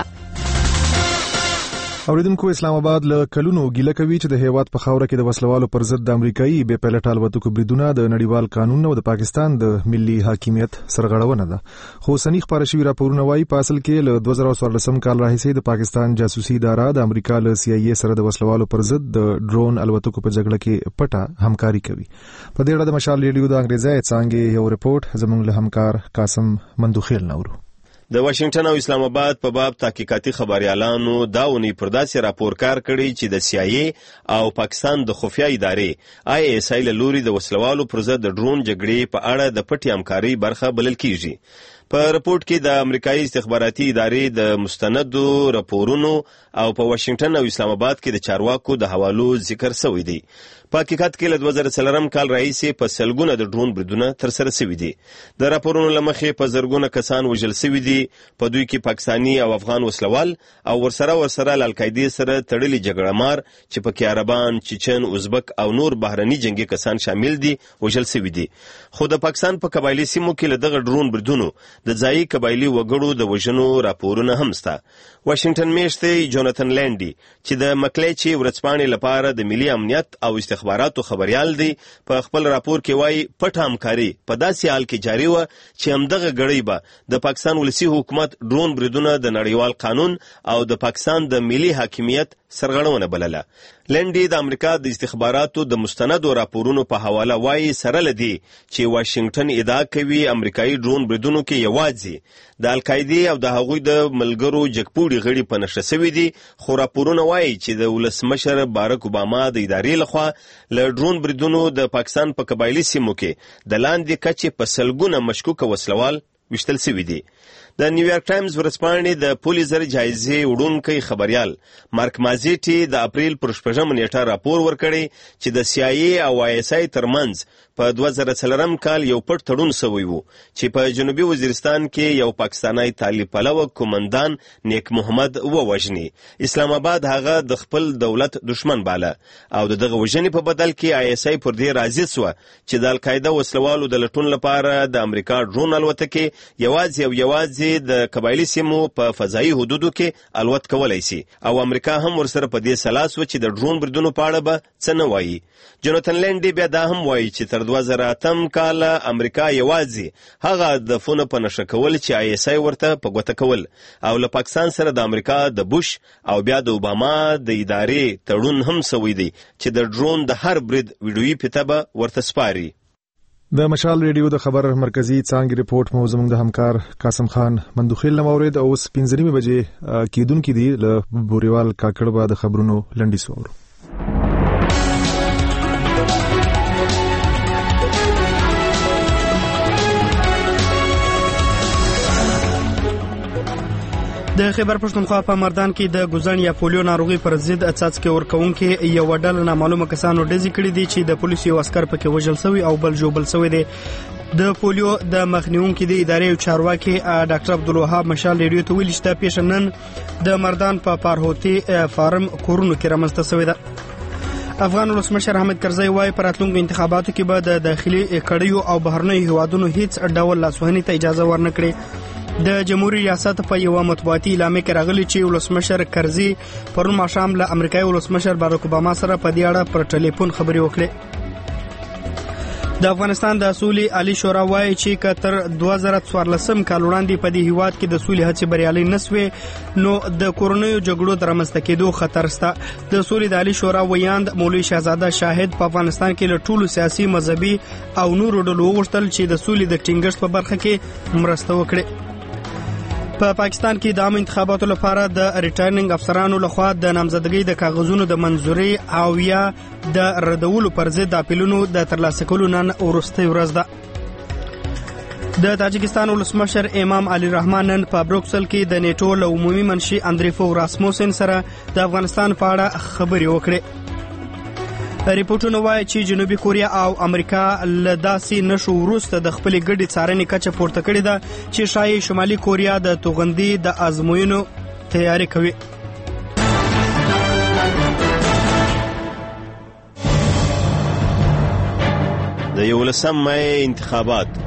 اوریدونکو اسلام آباد له کلونو ګیله کوي چې د هیواد په خاوره کې د وسلوالو پر ضد د امریکایي بې پیلوټ الوتکو بریدونه د نړیوال قانون او د پاکستان د ملي حاکمیت سرغړونه ده. خو اوسني خپاره شوي راپورونه وایي په اصل کې له دوه زره څوارلسم کال راهیسې د پاکستان جاسوسي اداره د امریکا له سی آی ای سره د وسلوالو پر ضد د ډرون الوتکو په جګړه کې پټه همکاري کوي. په دې اړه د مشال ریډیو د انګریزي څانګې یو ریپورت زموږ له همکار قاسم مندوخیل نورو. د واشنگټن او اسلام آباد په باب تحقیقاتي خبريالانو دا ونی پرداسي راپور کار کړی چې د سی آی ای او پاکستان د خفیه ادارې آی ایس آی له لوري د وسلوالو پر ضد د ډرون جګړې په اړه د پټي همکاري برخه بلل کیږي. په رپورت کې د امریکایي استخباراتي ادارې د مستندو راپورونو او په واشنگټن او اسلام آباد کې د چارواکو د حوالو ذکر شوی دی. په حقیقت کې له دوه زره څلورم کال راهیسې په سلګونه د ډرون بریدونه ترسره شوي دي. د راپورونو له مخې په زرګونه کسان وژل شوي دي، په دوی کې پاکستاني او افغان وسلوال او ورسره ورسره له القاعدې سره تړلي جګړهمار چې پکې عربان، چچن، ازبک او نور بهرني جنگي کسان شامل دي وژل شوي دي. خو د پاکستان په قبایلی سیمو کې له دغه ډرون بریدونو د ځایي قبایلی وګړو د وژنو راپورونه هم شته. واشنگټن میشته جوناتن لینډي چې د مکلیچي ورځپاڼې لپاره د ملي امنیت او استخباراتو خبريال دی په خپل راپور کې وایي پټه همکاري په داسې حال کې جاري و چې همدغه غړي به د پاکستان ولسی حکومت ډرون بریدونه د نړیوال قانون او د پاکستان د ملي حاکمیت سرغړونه بلله. لنډي د امریکا د استخباراتو د مستندو راپورونو په حواله وایي سره لدی چې واشنگټن ادعا کوي امریکایي ډرون بریدونو کې یوازې د القاعده او د هغوی د ملګرو جګپوړي غړي په نشه شوي دي، خو راپورونه وایي چې د ولسمشر بارک اوباما د ادارې لخوا له ډرون بریدونو د پاکستان په قبایلی سیمو کې د لاندې کچې په سلګونه مشکوک وسلوال وشتل شوي دي. د نیویارک ټایمز ورځپاڼې د پولیزر جایزې وړونکی خبريال مارک مازیټي د اپریل پر شپږمه نیټه راپور ورکړی چې د سی آی ای او آی ایس آی ترمنځ په دوه زره څلورم کال یو پټ تړون شوی وو چې په جنوبي وزیرستان کې یو پاکستانی طالب پلوه کومندان نیک محمد ووژني. اسلام آباد هغه د خپل دولت دشمن باله او دغه وژنې په بدل کې آی ایس آی پر دې راضي شو چې د القاعده وسلوالو د لټون لپاره د امریکا ډرون الوتکې یوازې او یوازې د قبایلی سیمو په فضایي حدودو کې الوت کولای شي او امریکا هم ورسره په دې سلاس و چې د ډرون بریدونو په اړه به څه نه وایي. جوناتن لینډي بیا دا هم وایي چې تر دوه زره اتم کال امریکا یوازې هغه هدفونه په نشه کول چې آی ایس آی ورته په ګوته کول او له پاکستان سره د امریکا د بوش او بیا د اوباما د ادارې تړون هم شوی دی چې د ډرون د هر برید ویډیویي پته به ورته سپاري. د مشال ریډیو د خبر مرکزی څانګې ریپورت مو زموږ د همکار قاسم خان مندوخیل نمورید او اوس پنځه نیمه بجې کېدونکې دي له بوريوال کاکړ به د خبرونو لنډیز واورو. د خیبر پښتونخوا په مردان کې د ګوزن یا پولیو ناروغي پر ضد څاڅکي ورکوونکې یو ډله نامعلومه کسانو ډزې کړې دي چې د پولیسو یو عسکر پکې وژل شوی او بل جوړ شوی دی. د پولیو د مخنیونکو د ادارې چارواکي ډاکټر عبدالوهاب مشال ریډیو ته ویل چې د پیښنن د مردان په پارهوتی فارم کورونو کې رامنځته شوی ده. افغان ولسمشر حامد کرزی وايي په راتلونکو انتخاباتو کې به د داخلي کړیو او بهرنیو هیوادونو هیڅ ډول لاسوهنې ته اجازه ورنکړي. د جمهوریت ریاست په یو مطبوعاتي اعلامیه کې راغلی چې ولسمشر کرزی پرون ماښام له امریکایي ولسمشر باراک اوباما سره په دې اړه پر ټلیفون خبرې وکړې. د افغانستان د سولې عالی شورا وايي چې کتر دوه زره څوارلسم کال وړاندې په دې هیواد کې د سولې هڅې بریالي نسوي نو د کورونیو جګړو د رامنځته کېدو خطر شته. د سولې د عالی شورا ویاند مولوي شهزاده شاهد په افغانستان کې له ټولو سیاسي مذهبي او نورو ډلو وغوښتل چې د سولې د ټینګښت په برخه کې مرسته وکړي. په پا پاکستان کې د عام انتخاباتو لپاره د ریټرنینګ افسرانو لخوا د نامزدګۍ د کاغذونو د منظوري او یا د ردولو پر ضد د اپیلونو د ترلاسه کولو نن وروستۍ ورځ ده. د تاجکستان ولسمشر امام علي رحمان نن په بروکسل کې د نیټو له عمومي منشي اندریفو راسموسن سره د افغانستان په اړه خبرې وکړې. ریپورتونه وایي چې جنوبي کوریا او امریکا له داسې نشو وروسته د خپلې ګډې څارنې کچه پورته کړې ده چې ښایي شمالي کوریا د توغندي د ازموینو تیاری کوي. د یولسم مای انتخابات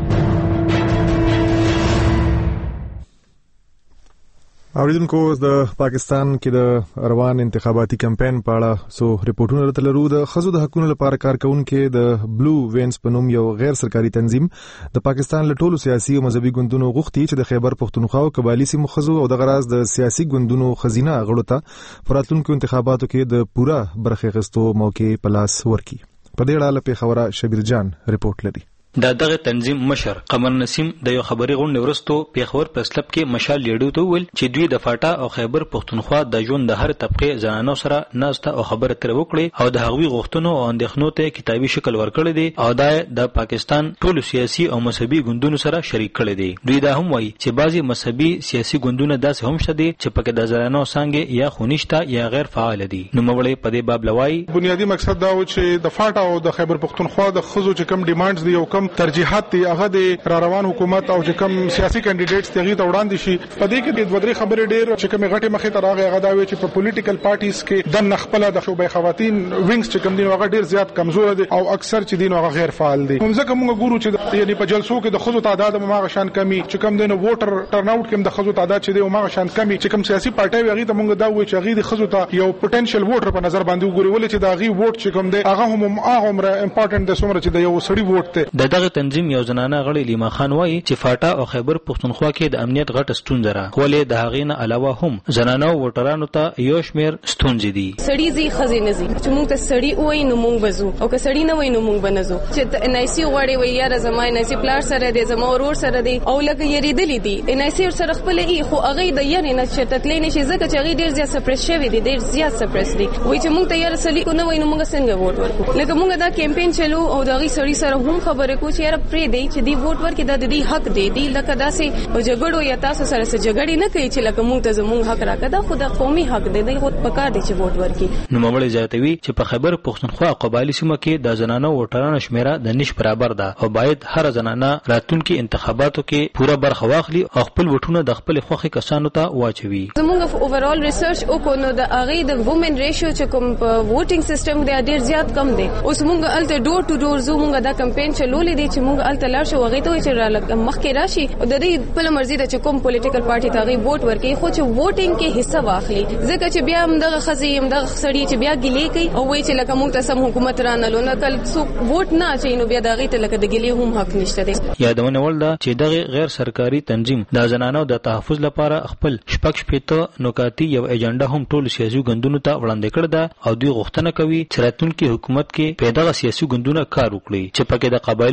اوریدونکو د پاکستان کې د روان انتخاباتي کمپاین په اړه سو ریپورتونه راته لرو. د ښځو د حقوقو لپاره کار کوونکي د بلو وینز په نوم یو غیر سرکاري تنظیم د پاکستان له ټولو سیاسي او مذهبي ګوندونو غوښتي چې د خیبر پښتونخوا او قبایلی سیمو ښځو او د غراز د سیاسي ګوندونو خزینه غړو ته په راتلونکو انتخاباتو کې د پوره برخه اخیستو موقع په لاس ورکړي. په دې اړه په خبره شبیر جان ریپورت لري. د دغه تنظیم مشر قمر نسیم د یو خبري غونډې وروسته پیښور پریس کلب کې مشال لیډو ته ویل چې دوی د فاټا او خیبر پښتونخوا د ژوند د هر طبقه زنانو سره ناسته او خبره تر وکړي او د هغوی غوښتنو او اندېښنو ته کتابي شکل ورکړی دی او د پاکستان ټولو سیاسي او مذهبي ګوندونو سره شریک کړی دی. دوی دا هم وایي چې بعضي مذهبي سیاسي ګوندونه داسې هم شته دي چې پکې د زنانو څنګه یا خونیشته یا غیر فعال دي. نو مولوی په دې باب لوي بنیادی مقصد دا و چې د فاټا او د خیبر پښتونخوا د خزو چې کم ډیمانډز دي او کم ترجیحات هغه د را روان حکومت او چې کوم سیاسي کینډیډیټس تغیر ته وړاندې شي. په دې کې د دوه درې خبرې ډېر چې کوم غټي مخې ته راغی هغه دا وی چې په پولیټیکل پارټیز کې د نخپل د شوبې خواتین وینګز چې کوم دي هغه ډېر زیات کمزور دي او اکثر چې دي هغه غیر فعال دي. هم ځکه موږ ګورو چې یعنی په جلسو کې د خزو تعداد ماغه شان کمی چې کوم دینه ووټر ټرن اوټ کې د خزو تعداد چې دی ماغه شان کمی چې کوم سیاسي پارټي هغه ته موږ دا وی چې هغه د خزو ته یو پوتنشل ووټر په نظر باندې وګوري ولې چې دا غي ووټ چې کوم دی هغه هم هغه عمره امپورټنت د سمره چې د یو سړي ووټ ته د دغه تنظیم یو زنانه غړي لیما خان وایي چې فاټا او خیبر پښتونخوا کې د امنیت غټ ستونزه را ولې د هغې نه علاوه هم زنانو ووټرانو ته یو شمیر ستونزې دي. سړی زی خزینه زی چې موږ ته سړی وای نو موږ بزو او که سړی نه وای نو موږ بنزو چې انایسی غوړې وای یا زمای انایسی پلار سره دی زما ورور سره دی او لکه یریدلې دي انایسی سره خپل ای خو هغه د یری نه چټتلې نشي ځکه چې هغه ډیر زیات سپریس شوی دی ډیر زیات سپریس دی وای چې موږ ته یاره سړی کو نه وای نو موږ څنګه ووټ ورکو. لکه موږ دا کمپاین چلو او دا غي سړی سره هم خبرې کو چې یاره پرې دی چې دی ووټ ورکړي د دې حق دی دی لکه داسې او جګړو یا تاسو سره سره جګړې نه کوي چې لکه موږ ته زموږ حق راکړه دا خو د قومي حق دی دی خو پکار دی چې ووټ ورکړي. نو مولوی زیاتوي چې په خیبر پښتونخوا قبایلی سیمه کې د زنانو ووټرانو شمیره د نش برابر ده او باید هر زنانه راتلونکي انتخاباتو کې پوره برخه واخلي او خپل ووټونه د خپل خوښي کسانو ته واچوي. زموږ اوورال ریسرچ وکړو نو د هغه د وومن ریشیو چې کوم ووټینګ سیستم دی ډیر زیات کم دی. اوس موږ الته ډور ټو ډور زو موږ دا کمپاین چلولې دي چې موږ الته لاړ شو هغه ته چې را مخکې راشي او د دې په مرزي د کوم پولیټیکل پارټي ته غي ووټ ورکړي خو چې ووټینګ کې حصہ واخلي ځکه چې بیا هم دغه خزي هم دغه سړی چې بیا ګلې کوي او وایي چې لکه موږ ته سم حکومت را نه لونه کل څو ووټ نه اچي نو بیا دغه ته لکه د ګلې هم حق نشته دی. یادونه ول دا چې دغه غیر سرکاري تنظیم د زنانو د تحفظ لپاره خپل شپږ شپېته نکاتي یو ایجنډا هم ټول سیاسي ګوندونو ته وړاندې کړ دا او دوی غوښتنه کوي چې راتلونکي حکومت کې پیدا سیاسي ګوندونه کار وکړي چې پکې د قبایلی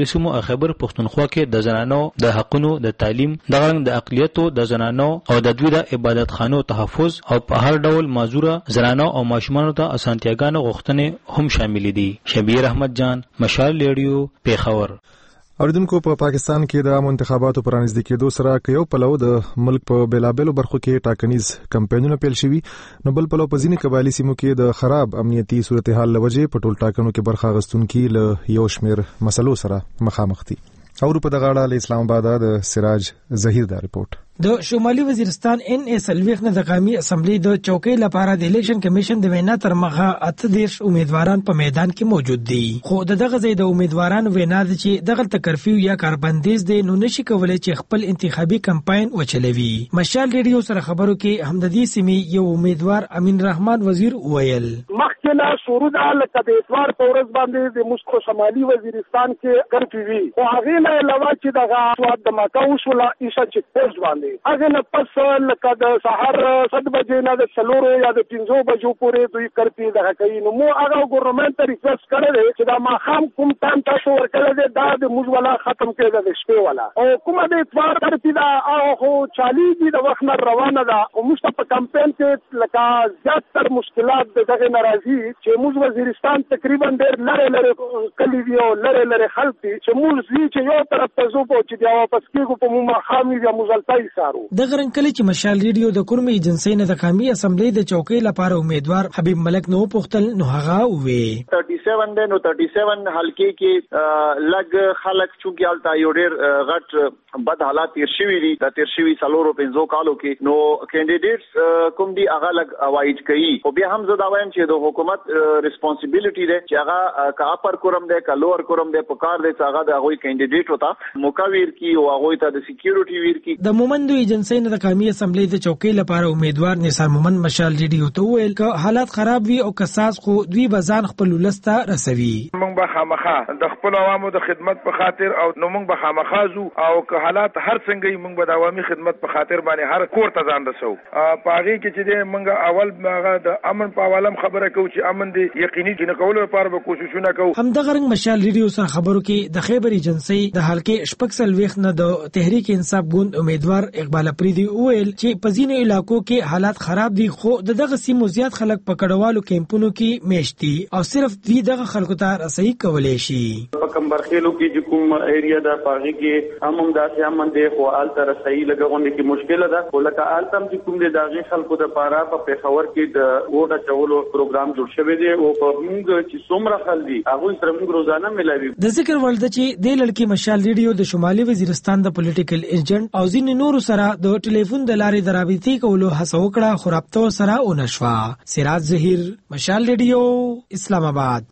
شمالي سیمو او خیبر پښتونخوا کې د زنانو د حقونو د تعلیم د غړنګ د اقلیتو د زنانو او د دوی د عبادت خانو تحفظ او په هر ډول معذوره زنانو او ماشومانو ته اسانتیاګانو غوښتنې هم شامل دي. شبیر احمد جان، مشال ریډیو، پیښور. اوریدونکو په پاکستان کې د عام انتخاباتو پرانیزدي کېدو سره که یو پلو د ملک په بیلابېلو برخو کې ټاکنیز کمپاینونه پیل شوي، نو بل پلو په ځینې قبایلي سیمو کې د خراب امنیتي صورتحال له وجې په ټول ټاکنو کې برخه اخیستونکي له یو شمېر مسلو سره مخامخ دي. او په دغه اړه له اسلام آباد د سراج ظهیر دا رپورټ. د شمالي وزیرستان ان اس الویخ نه د قومي اسمبلی د چوکۍ لپاره د الیکشن کمیشن د وینا تر مخه اته دیش امیدواران په میدان کې موجود دي، خو د دغه ځای د امیدوارانو وینا ده چې دغه تکرفیو یا کاربندیز د نو نشي کولای چې خپل انتخابي کمپاین وچلوي. مشال ریډیو سره خبرو کې همددي سیمې یو امیدوار امین رحمان وزیر ویل مخکنا شروع د لکه د اتوار په ورځ باندې د مشکو شمالي وزیرستان کې کرفیو او هغه نه علاوه چې دغه سواد د ماکاو شولا ایشا چک پوسټ باندې هغه نه پس لکه د سحر سات بجې نه د څلورو یا د پنځو بجو پورې دوی کرفیو دغه کوي. نو مو هغه ګورنمنت ته ریکوست کړی چې دا ماخام کوم ټایم تاسو ورکړل دي دا د موږ ولا ختم کړي د شپې ولا او کومه د اتوار کرفیو دا او چالي دي د وخت نه روانه ده او موږ په کمپاین کې لکه زیاتره مشکلات دغه ناراضي چې موږ وزیرستان تقریبا ډېر لره لره کلی دی او لره لره خلک دي چې موږ زی چې یو طرف ته زو په چې دا واپس کېږو په موږ خامي یا مزلتای سارو. د غرنکلی چې مشال ریډیو د کومې ایجنسی نه د قومي اسمبلی د چوکۍ لپاره امیدوار حبیب ملک نو پختل نو هغه وې سیتیس دی نو سیتیس حلقې کې لګ خلک چونکی التا یو ډېر غټ بد حالات تیر شوي دي د تیر شوي سلورو پنځو کالو کې نو کینډیډیټس کوم دي هغه لګ اوایډ کوي او بیا هم زه دا وایم چې د حکومت ریسپانسیبিলিټي ده چې هغه کا اپر کورم ده کا لوور کورم ده په کار ده چې هغه د هغوی کینډیډیټ وتا مکاویر کی او هغوی ته د سکیورټي ویر کی. د مومندو ایجنسی نه د قومي اسمبلی د چوکۍ لپاره امیدوار نثار مومند مشال ریډیو ته ویل ک حالات خراب وي او کساس خو دوی بزان خپل ولسته رسوي. موږ به خامخا د خپل عوامو د خدمت په خاطر او نو موږ به خامخا زو او که حالات هر څنګه موږ به د عوامي خدمت په خاطر باندې هر کور ته ځان رسو. پاغي کې چې موږ اول هغه د امن په حوالم خبره کوو چې امن دی یقیني جن کولو لپاره به کوششونه کوو. همدغه رنګ مشال ریډیو سره خبرو کې د خیبر ایجنسی د حلقې شپږسل ویخ نه د تحریک انصاف ګوند امیدوار اقبال اپریدي ویل چې په ځینو علاقو کې حالات خراب دي خو دغه سیمو زیات خلک په کډوالو کیمپونو کې میشتي او صرف دوی دغه خلکو ته رسي کولای شي. په کمبرخیلو کې چې کوم ایریا دا پاغي کې هم هم داسې هم د خو آل تر رسي لګونه کې مشکل ده ولکه آل تم چې کوم د داغي خلکو د پاره په پیښور کې د ووټ چولو پروګرام جوړ شوی دی او په موږ چې څومره خلک دي هغه سره موږ روزانه ملاوي. د ذکر ولده چې د لړکی مشال ریډیو د شمالي وزیرستان د پولیټیکل ایجنټ او ځینې نورو سره د ټلیفون د لارې د رابطې کولو هڅه وکړه خو رابطه سره ونشوه. سراج ظهیر، مشال ریډیو، اسلام آباد.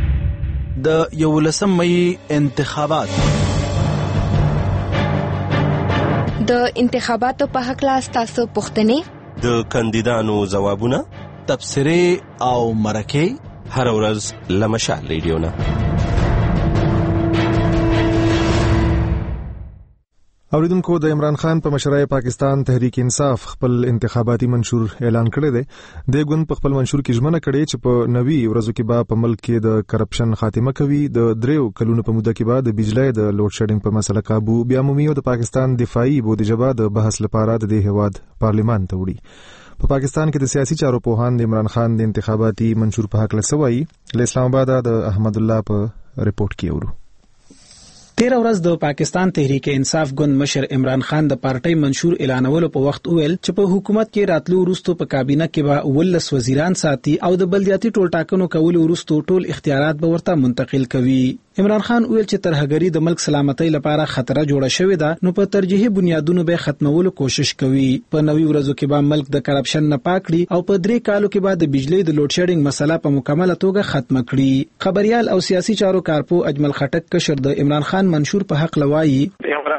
د یولسم مئی انتخابات د انتخاباتو په حق لا تاسو پوښتنې د کاندیدانو ځوابونه تبصرې او مرکې هر ورځ له مشال ریډیو نه. اوریدونکو د عمران خان په مشرۍ پاکستان تحریک انصاف خپل انتخاباتي منشور اعلان کړی دی. د ګوند په خپل منشور کې ژمنه کړې چې په نوي ورځو کې به په ملک کې د کرپشن خاتمه کوي، د دریو کلونو په موده کې به د بجلی د لوډ شیډینګ په مسله قابو بیا مومي او د پاکستان دفاعي بودیجه به د بحث لپاره د دې هیواد پارلیمان ته وړي. په پاکستان کې د سیاسي چارو پوهان د عمران خان د انتخاباتي منشور په حق لسوي له اسلام آباد د احمد الله په رپورت کې اورو. تیر ورځ د پاکستان تحریک انصاف ګوند مشر عمران خان د پارټۍ منشور اعلانولو په وخت ویل چې په حکومت کې راتلو وروسته په کابینه کې به ولس وزیران ساتي او د بلدیاتي ټولټاکنو کولو وروسته ټول اختیارات به ورته منتقل کوي. عمران خان ویل چې ترهګری د ملک سلامتۍ لپاره خطر جوړه شوې ده نو په ترجیحي بنیادونو به ختمولو کوشش کوي. په نوي ورځو کې به ملک د کرپشن نه پاک کړي او په درې کالو کې به د بجلی د لوډ شیډینګ مسله په مکمله توګه ختم کړي. خبريال او سیاسي چارو کارپو اجمل خټک کشر د عمران خان منشور په حق لوایي عمران خان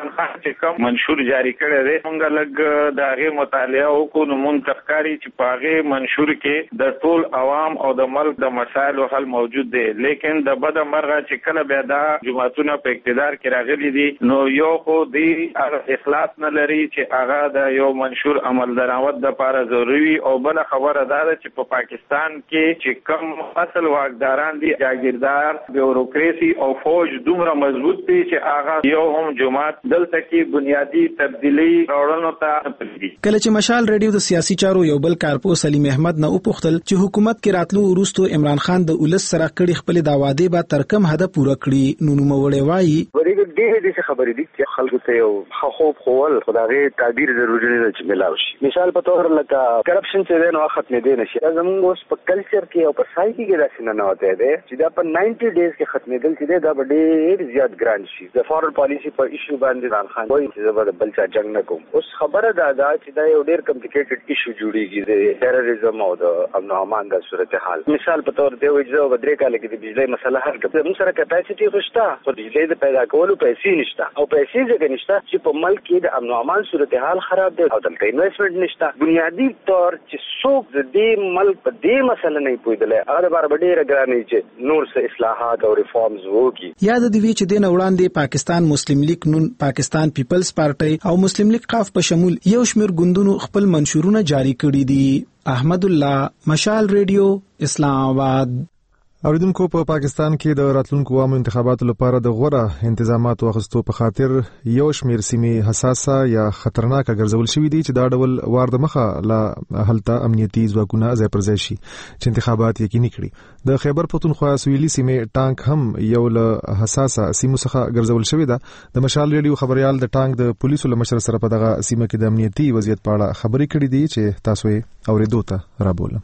چې کوم منشور جاری کړی دی موږ لږ د هغه مطالعه وکړو نو موږ تخکاری چې په هغه منشور کې د ټول عوام او د ملک د مسایلو حل موجود دی لیکن د بد مرغه چې کله بیا دا جماعتونه په اقتدار کې راغلي دي نو یو خو دی اخلاص نه لري چې هغه د یو منشور عمل درآمد د لپاره ضروري او بل خبره ده چې په پاکستان کې چې کوم اصل واکداران دي جاگیردار بیوروکراسي او فوج دومره مضبوط دي چې هغه یو هم جماعت دلته کې بنیادی تبدیلی راوړنو ته پدې کله چې مشال ریډیو د سیاسي چارو یو بل کارپو سلیم احمد نه وپوښتل چې حکومت کې راتلو وروسته عمران خان د ولس سره کړي خپل داواده به تر کوم حد پوره کړي نو نو وړي وایي ورېږي دې دې خبرې دي چې خلکو ته یو خوب خول خدای تعبیر ضروري نه چې ملاوي شي مثال په تور لکه کرپشن چې نه ختم دي نشي زموږ اوس په کلچر کې او په سایکي کې داسې نه وته ده چې دا په نایمټي ډیز کې ختمېدل چې دا به ډېر زیات ګران شي د فورن پالیسی په ایشو باندې عمران خان وایي چې زه به بل چا جنگ نه کوم اوس خبره دا ده چې دا یو ډېر کمپلیکیټډ ایشو جوړیږي د ټیرریزم او د امن او امان د صورتحال مثال په تور دی وایي چې په درې کال کې د بجلی مسله حل کړه موږ سره کپاسټي خوشته خو بجلی د پیدا کولو پیسې نشته او پیسې ځکه نشته چې په ملک کې د امن او امان صورتحال خراب دی او دلته انویسټمنټ نشته بنیادی طور چې څوک د دې ملک په دې مسله نه پوهیدل هغه بار ډېر ګرانې چې نور څه اصلاحات او ریفارمز وکړي یاد دی چې د وړاندې پاکستان مسلم لیگ نون پاکستان پیپلز پارټي او مسلم لیگ قاف په شمول یو شمېر ګوندونو خپل منشورونه جاری کړي دي احمد الله مشال ریډیو اسلام آباد اوریدونکو په پاکستان کې د راتلونکو عامو انتخاباتو لپاره د غوړه انتظاماتو اخیستو په خاطر یو شمېر سیمې حساسه یا خطرناک ګرځول شوې دي چې دا ډول وار د مخه لا هلته امنیتي ځواکونه ځای پر ځای شي چې انتخابات یقیني کړي د خیبر پختونخوا سویلي سیمې ټانک هم یو له حساسه سیمو څخه ګرځول شوې ده د مشال ریډیو خبريال د ټانک د پولیسو له مشر سره په دغه سیمه کې د امنیتي وضعیت په اړه خبرې کړې دي چې تاسو یې اوریدو ته رابولم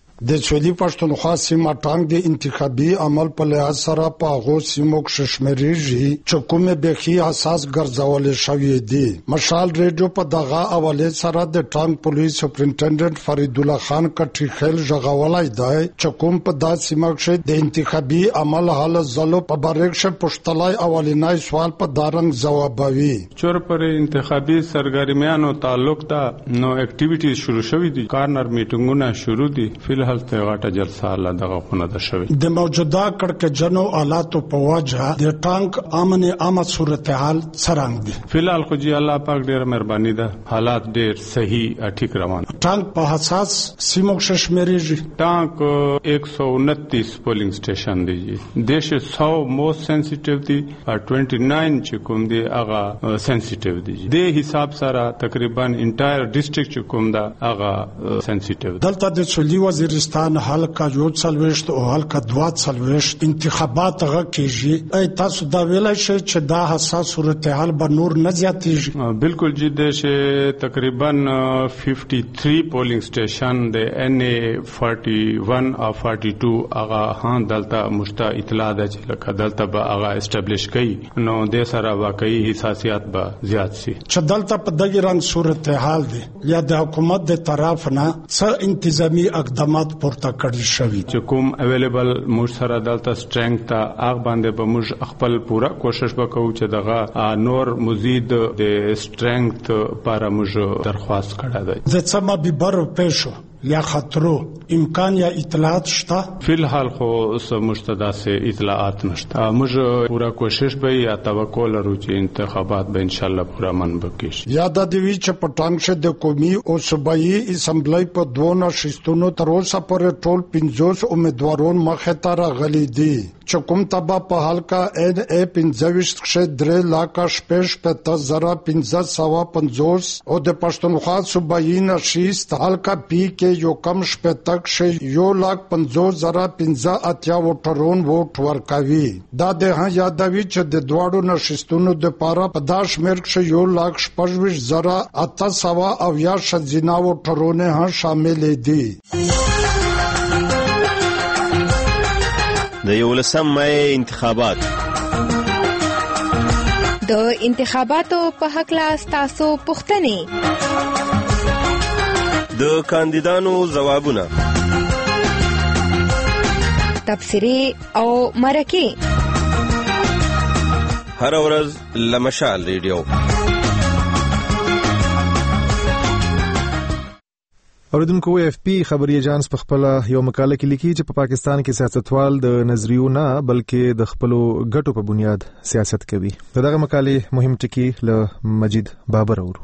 د سویلي پښتونخوا سیمه ټانک د انتخابي عمل په لحاظ سره په هغو سیمو کې شمېرېږي چې کومې بېخي حساس ګرځولې شوې دي مشال ریډیو په دغه حواله سره د ټانک پولیس سپرنټنډنټ فرید الله خان کټي خیل ژغولای دی چې کوم په داسې سیمه کې د انتخابي عمل حال زلو په بارکشه پښتلای اولینای سوال په دارنګ جوابوي چور پر انتخابي سرګرمیانو تعلق دا نو اکټیویټیز شروع شوې دي کارنر میټینګونه شروع دي فل هلته غټه جلسه لا دغه خونه ده شوی د موجوده کړکجنو آلاتو په وجه د ټانک امن عامه صورتحال څرنګ دي فلحال خو جی الله پاک ډیر مهرباني ده حالات ډیر صحیح ټیک روان ټانک په حساس سیمو کې شمیرېږي ټانک ایک سو انتیس پولینګ سټیشن دی دیش سو موست سنسټیو دی او نوي نو چې کوم دی هغه سنسټیو دی د حساب سره تقریبا انټایر ډیسټریکټ چې کوم دا هغه سنسټیو دلته د سولي وزیر افغانستان حلقه یو څلويشت او حلقه دوه څلويشت انتخابات غا کیږي ای تاسو دا ویلای شئ چې دا حساس صورتحال به نور نه زیاتېږي بالکل جی د تقریبا तिरेपन پولینګ سټیشن د ان ای इकतालीस او बयालीस هغه هان دلته مشته اطلاع ده چې لکه دلته به هغه اسټابلیش کړي نو د سره واقعي حساسیت به زیات شي چې دلته په دغه رنګ صورتحال دي یا د حکومت د طرف نه څه انتظامی اقدامات پورته کړی شوی چې کوم اویلیبل موږ سره دلته سټرنګ ته هغه باندې به موږ خپل پوره کوشش وکړو چې دغه نور مزید د سټرنګ لپاره موږ درخواست کړه ده د څما به بر پېښو یا خطرو امکان یا اطلاعات شته فلحال خو مشتدا سے اطلاعات نشته موږ پورا کوشش به یا توقع لرو چې انتخابات به ان شاء الله پورا منبع کیږي یاد دی چې پټانګ شه د قومي او صوبایي اسمبلی په دوه نشستونو تر اوسه پورې ټول پنځوس امیدواران مخه ته راغلي دي چې کوم تبا په حلقه ان ای پنځه شه درې لاکه شپږ پته زره پنځه سوه پنځوس او د پښتونخوا صوبایي نشست حلقه پی کې یو کم شپتک شي یو لاک پنځوس زره پنځه اتیا وټرون ووټ ورکوي دا د یادوي چې د دواړو نشستونو د پاره په داش مرګ شي یو لاک شپږ زره اته سوه او یا شزینا وټرونه هم شامل دي د یولسم مې انتخابات د انتخاباتو په حق لا تاسو پوښتنه د کاندیدانو ځوابونه تبصرې او مرکې هر ورځ لمشال ریډیو اوریدونکو اف پی خبري ایجانس په خپل یو مقاله کې لیکي چې په پا پاکستان کې سیاستوال د نظریو نه بلکې د خپل ګټو په بنیاد سیاست کوي. دغه مقاله مهم ټکی له مجید بابر اورو.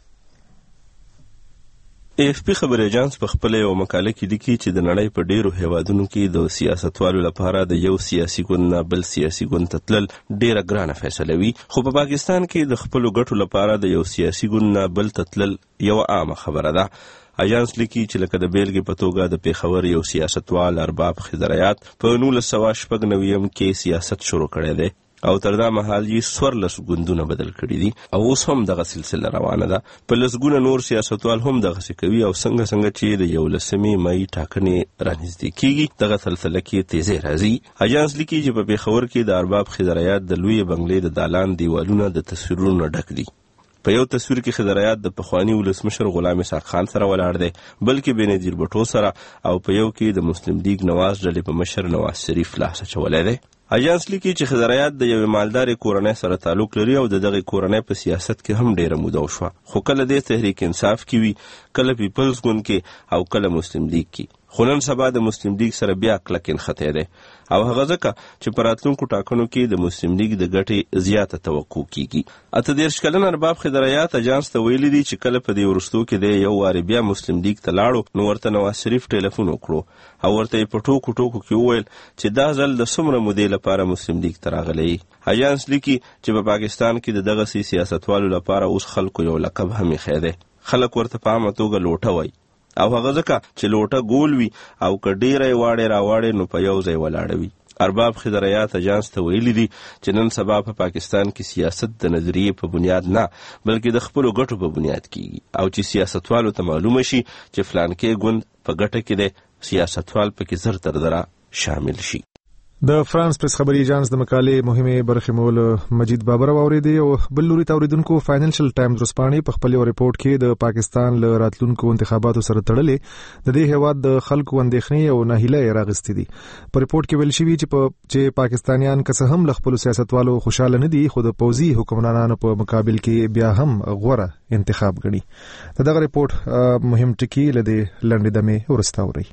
اف پی خبري ایجانس په خپل یو مقاله کې لیکي چې د نړۍ په ډیرو هیوادونو کې د سیاستوالو لپاره د یو سیاسي ګوند نه بل سیاسي ګوند ته تلل ډیره ګرانه فیصله وي، خو په پاکستان کې د خپل ګټو لپاره د یو سیاسي ګوند نه بل ته تلل یو عامه خبره ده. اجانس لیکي چې لکه د بیلګې په توګه د پیښور یو سیاستوال ارباب خضریات په نولس سوه شپږ نویم کې سیاست شروع کړی دی او تر دا مهال یې څوارلس ګوندونه بدل کړي دي او اوس هم دغه سلسله روانه ده. په لسګونه نور سیاستوال هم دغسې کوي او څنګه څنګه چې د یولسمې مۍ ټاکنې رانږدې کیږي دغه سلسله کې تیزی راځي. اجانس لیکي چې په پیښور کې د ارباب خضریات د لوی بنگلې د دالان دیوالونه د تصویرونو ډک دي. په یو تصویر کې خضریات د پخوانی ولسمشر غلام اسحاق خان سره ولاړ دی، بلکې بېنظیر بټو سره، او په یو کې د مسلم لیگ نواز ډلې په مشر نواز شریف لاس اچولی دی. اجانس لیکي چې خضریات د یوې مالدارې کورنۍ سره تعلق لري او د دغې کورنۍ په سیاست کې هم ډیره موده وشوه، خو کله دې تحریک انصاف کې وي، کله پیپلز ګوند کې او کله مسلم لیگ کې، خو نن سبا د مسلم لیگ سره بیا کلک نښتی دی او هغه ځکه چې په راتلونکو ټاکنو کې د مسلم لیگ د ګټې زیاته توقع کیږي. اته دېرش کلن ارباب خضریات اجانس ته ویلي دي چې کله په دې وروستو کې دی یو وارې بیا مسلم لیگ ته لاړو نو ورته نواز شریف ټلیفون وکړو او ورته یې په ټوکو ټوکو کې وویل چې دا ځل د څومره مودې لپاره مسلم لیگ ته راغلی. اجانس لیکي چې په پاکستان کې د دغسې سیاستوالو لپاره اوس خلکو یو لقب هم ایښی دی، خلک ورته په عامه توګه لوټه وایي او هغه ځکه چې لوټه ګول وي او که ډیره یې واړې راواړې نو په یو ځای ولاړه وي. ارباب خضریات اجانس ته ویلي دي چې نن سبا په پاکستان کې سیاست د نظریې په بنیاد نه بلکې د خپلو ګټو په بنیاد کیږي او چې سیاستوالو ته معلومه شي چې فلانکې ګوند په ګټه کې دی، سیاستوال پکې زر تر زره شامل شي. د فرانس پریس خبري ایجانس د مقالې مهمه برخې مول مجید بابر اوریدي او بل لوري توریدونکو فاینانشل ټایمز رسپاني په خپل ریپورت کې د پاکستان له راتلونکو انتخاباتو سره تړلې د دې هیواد د خلکو اندېښنې او ناهیلۍ راغستې دي. په ریپورت کې ویل شوی چې په چې پاکستانیان که څه هم له خپل سیاستوالو خوشاله نه دي خو د پوځي حکمرانانو په مقابل کې بیا هم غوره انتخاب غني. دغه ریپورت مهم ټکی لدی لنډې دمه ورستاوري.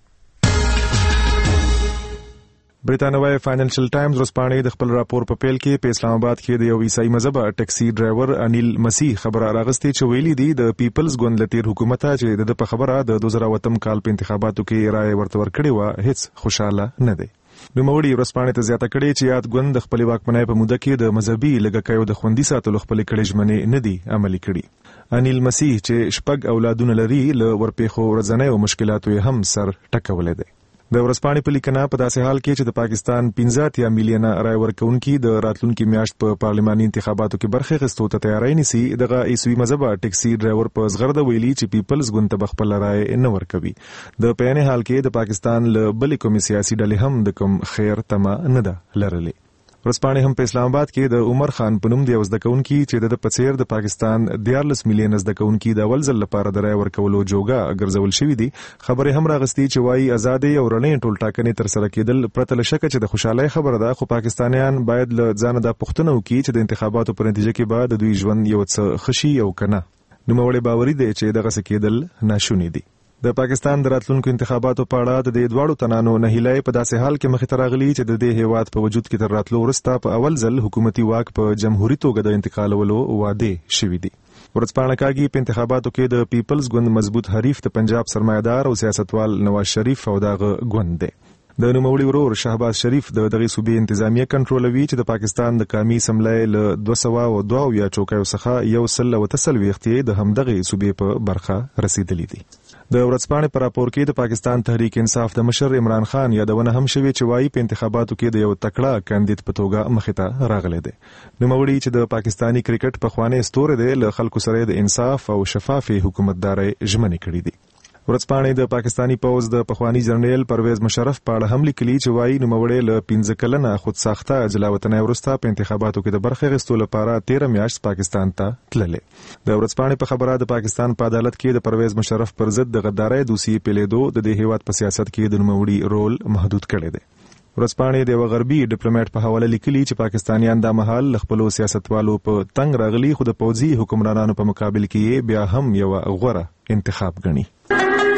بریتانوي فاینانشل ټایمز رسپانې د خپل راپور په پیل کې په اسلام آباد کې د یو عیسائی مذهب ټیکسي ډرایور انیل مسیح خبره راغستې چې ویلي دي د پیپلز ګوند له تیر حکومت چې د په خبره د دوه زره اووه کال په انتخاباتو کې رائے ورته ورکړې و هیڅ خوشاله نه دی. نوموړي رسپانې ته زیاته کړې چې یاد ګوند د خپل واکمنۍ په موده کې د مذهبي لږکیو د خوندي ساتلو خپل کړې ژمنې نه دي عملي کړي. انیل مسیح چې شپږ اولادونه لري له ورپېښو ورځنیو مشکلاتو یې هم سر ټکولی دی. د ورسپانې په لیکنه په داسې حال کې چې د پاکستان پنځه اتیا میلیونه رای ورکوونکي د راتلونکي میاشت په پارلماني انتخاباتو کې برخه اخیستو ته تیاری نیسي، دغه عیسوي مذهب ټیکسي ډرایور په زغرده ویلي چې پیپلز ګوند ته خپل رای نه ورکوي. د په عین حال کې د پاکستان له بلې کومې سیاسي ډلې هم د کوم خیر تمه نه ده لرلې. ورسپانې هم په اسلام آباد کې د عمر خان په نوم د یو زده کوونکي چې د په څیر د پاکستان دیارلس میلیونه زده کوونکي د اول ځل لپاره د رای ورکولو جوګه ګرځول شوي دي. خبرې هم راغستې چې وایي ازادي او رڼې ټولټاکنې ترسره کېدل پرته له شکه چې د خوشحالۍ خبره ده، خو پاکستانیان باید له ځانه دا پوښتنه وکړي چې د انتخاباتو په نتیجه کې به د دوی ژوند یو څه ښه شي او که نه. نوموړی باوري دی چې دغسې کېدل ناشوني دي. د پاکستان د راتلونکو انتخاباتو په اړه د دې دواړو تنانو نهیلۍ په داسې حال کې مخې ته راغلي چې د دې هیواد په وجود کې تر راتلو وروسته په اول ځل حکومتي واک په جمهوریت توګه د انتقالولو وعده شوي دي. ورځپاڼه کاږي په انتخاباتو کې د پیپلز ګوند مضبوط حریف د پنجاب سرمایدار او سیاستوال نواز شریف او دغه ګوند دی. د نوموړي ورور شهباز شریف د دغه صوبې انتظامیه کنټرولوي چې د پاکستان د قومي اسمبلی له دوه سوه او دوه اویا چوکیو څخه یو سل او څلوېښت یې د همدغې صوبې په برخه رسیدلي دي. د ورځپاڼې په راپور کې د پاکستان تحریک انصاف د مشر عمران خان یادونه هم شوې چې وایي په انتخاباتو کې د یو تکړه کاندید په توګه مخې ته راغلی دی. نوموړي چې د پاکستاني کرکټ پخوانی ستوری دی له خلکو سره د انصاف او شفافې حکومتدارۍ ژمنې کړې دي. ورځپاڼې د پاکستاني پوځ د پخوانی جنرال پرویز مشرف په اړه هم لیکلي چې وایي نوموړی له پنځه کلنه خودساخته جلاوطنۍ وروسته په انتخاباتو کې د برخې اخیستو لپاره تیره میاشت پاکستان ته تللی. د ورځپاڼې په خبره د پاکستان په عدالت کې د پرویز مشرف پر ضد د غدارۍ دوسیې پیلېدو د دې هیواد په سیاست کې د نوموړي رول محدود کړی دی. ورځپاڼې د یو غربي ډیپلوماټ په حواله لیکلي چې پاکستانیان دا مهال له خپلو سیاستوالو په تنګ راغلي خو د پوځي حکمرانانو په مقابل کې بیا هم یو غوره انتخاب ګڼي.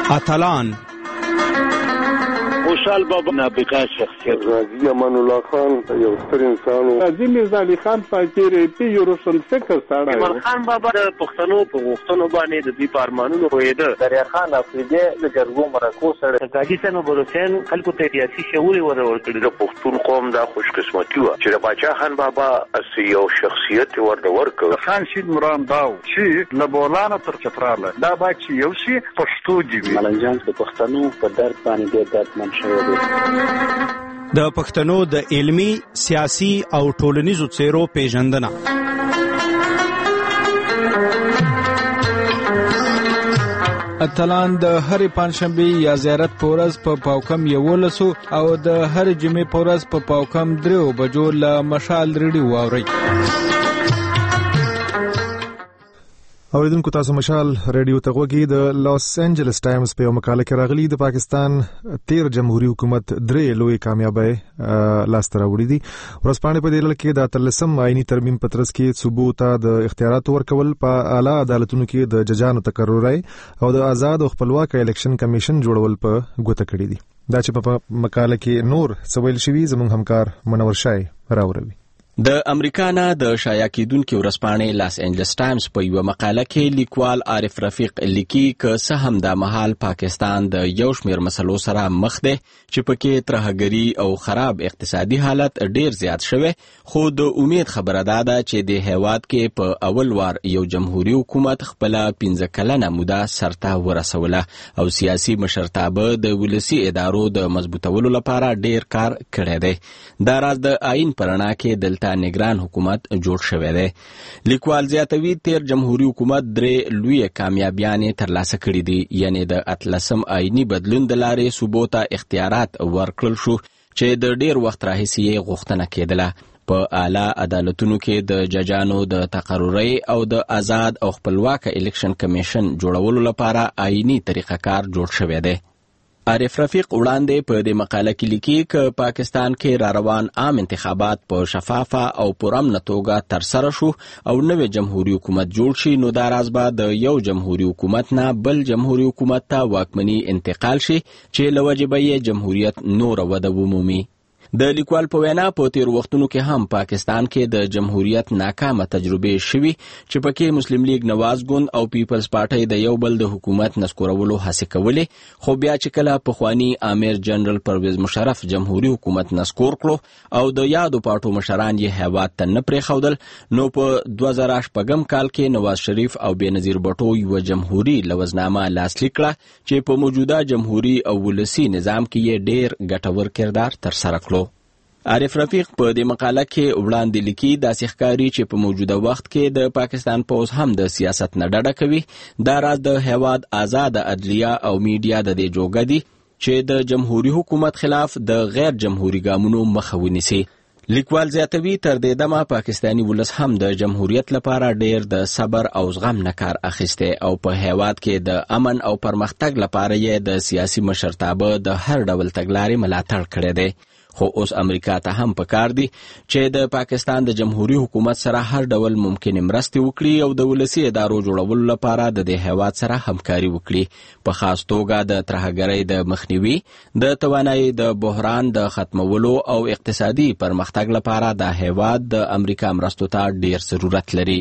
اتلان خوشحال بابا نابغه شخصیت، غازی امان الله خان یو ستر انسان، قاضي میرزا علي خان فقیر تی یو روشن فکر سره، ایمان خان بابا د پښتنو په غوښتنو باندې د دې پارمانونو وېده، دریا خان افریدي د جرګو مرکو سره، قاضي سنو بروسین خلکو ته سیاسي شعور ورورکړي. د پښتون قوم دا خوش قسمتي و چې د باچا خان بابا اس یو شخصیت ورته ورکړ. خان شید مرام داو چې لبولانه تر چتراله دا با چې یو شي پښتو دی. ملنجان د پښتنو په درد باندې ډېر دردمن د پښتنو د علمی، سیاسي او ټولنیزو څیرو پیژندنه. اتلان د هرې پنځشنبې یا زیارت په ورځ په پاوکم یولسو او د هرې جمعې په ورځ په پاوکم دریو بجو له مشال ریډیو واورئ. اوریدونکو تاسو مشال ریډیو ته غوږی. د لاس انجلس ټایمز په یو مقاله کې راغلی د پاکستان تیر جمهوریت حکومت درې لوی کامیابی لاسته راوړي دي. ورځپاڼې په دې لړ کې د اتلسم آئینی ترمیم په ترڅ کې صوبو ته د اختیاراتو ورکول، په اعلی عدالتونو کې د ججانو تقرری او د آزاد او خپلواک الیکشن کمیشن جوړول په ګوته کړي دي. دا چې په مقاله کې نور سویل شوی زموږ همکار منور شای راوړي. د امریکا نه د شایع کېدونکي ورځپاڼې لاس انجلس ټایمز په یوه مقاله کې لیکوال عارف رفیق لیکي که څه هم دا مهال پاکستان د یو شمېر مسلو سره مخ دی چې پکې ترهګري او خراب اقتصادي حالت ډیر زیات شوی، خو د امید خبره دا ده چې د هیواد کې په اول وار یو جمهوري حکومت خپله پنځه کلنه موده سرته ورسوله او سیاسي مشرتابه د ولسي ادارو د مضبوطولو لپاره ډیر کار کړی دی. دا راز د آئین په رڼا کې دلته نگران حکومت جوړ شوی دی. لیکوال زیاتوي تیر جمهوري حکومت درې لوی کامیابیانې ترلاسه کړي دي، یعنی د اتلسم آئینی بدلون د لارې صوبو ته اختیارات ورکړل شو چې د ډیر وخت راهیسې یې غوښتنه کېدله. په اعلی عدالتونو کې د ججانو د تقرری او د آزاد او خپلواک الیکشن کمیشن جوړولو لپاره آئینی طریقه کار جوړ شوی دی. عارف رفیق وړاندې په دې مقاله کې لیکي چې پاکستان کې را روان عام انتخابات په شفافه او پرامنه توګه ترسره شو او نوې جمهوري حکومت جوړ شي، نو دا راز به د یو جمهوري حکومت نه بل جمهوري حکومت ته واکمني انتقال شي چې له وجې به یې جمهوریت نوره وده ومومي. د لیکوال په وینا په تیر وختونو کې هم پاکستان کې د جمهوریت ناکامه تجربې شوي چې پکې مسلم لیگ نواز ګوند او پیپلز پارټۍ د یو بل د حکومت نسکورولو هڅې کولې، خو بیا چې کله پخوانی امیر جنرال پرویز مشرف جمهوري حکومت نسکور کړو او د یادو پارټو مشران یې هیواد ته نه پرېښودل، نو په دوه زره شپږم کال کې نواز شریف او بېنظیر بټو یوه جمهوري لوزنامه لاسلیک کړه چې په موجوده جمهوري او ولسي نظام کې یې ډېر ګټور کردار ترسره کړو. عارف رفیق په دې مقاله کې وړاندې لیکي داسې ښکاري چې په موجوده وخت کې د پاکستان پوځ هم د سیاست نه ډډه کوي. دا راز د هیواد آزاد عدلیه او میډیا د دې جوګه دي چې د جمهوري حکومت خلاف د غیر جمهوری ګامونو مخه ونیسي. لیکوال زیاتوي تر دې دمه پاکستانی ولس هم د جمهوریت لپاره ډیر د صبر او زغم نه کار اخیسته او په هیواد کې د امن او پرمختګ لپاره یې د سیاسي مشرتابه د هر ډول تګلارې ملاتړ کړی دی. خو اوس امریکا ته هم پکار دي چې د پاکستان د جمهوری حکومت سره هر ډول ممکن مرستې وکړي او د ولسي ادارو جوړولو لپاره د دې هیواد سره همکاري وکړي، په خاص توګه د ترهګرۍ د مخنیوي، د توانایي د بحران د ختمولو او اقتصادي پرمختګ لپاره د هیواد د امریکا مرستو ته ډیر ضرورت لري.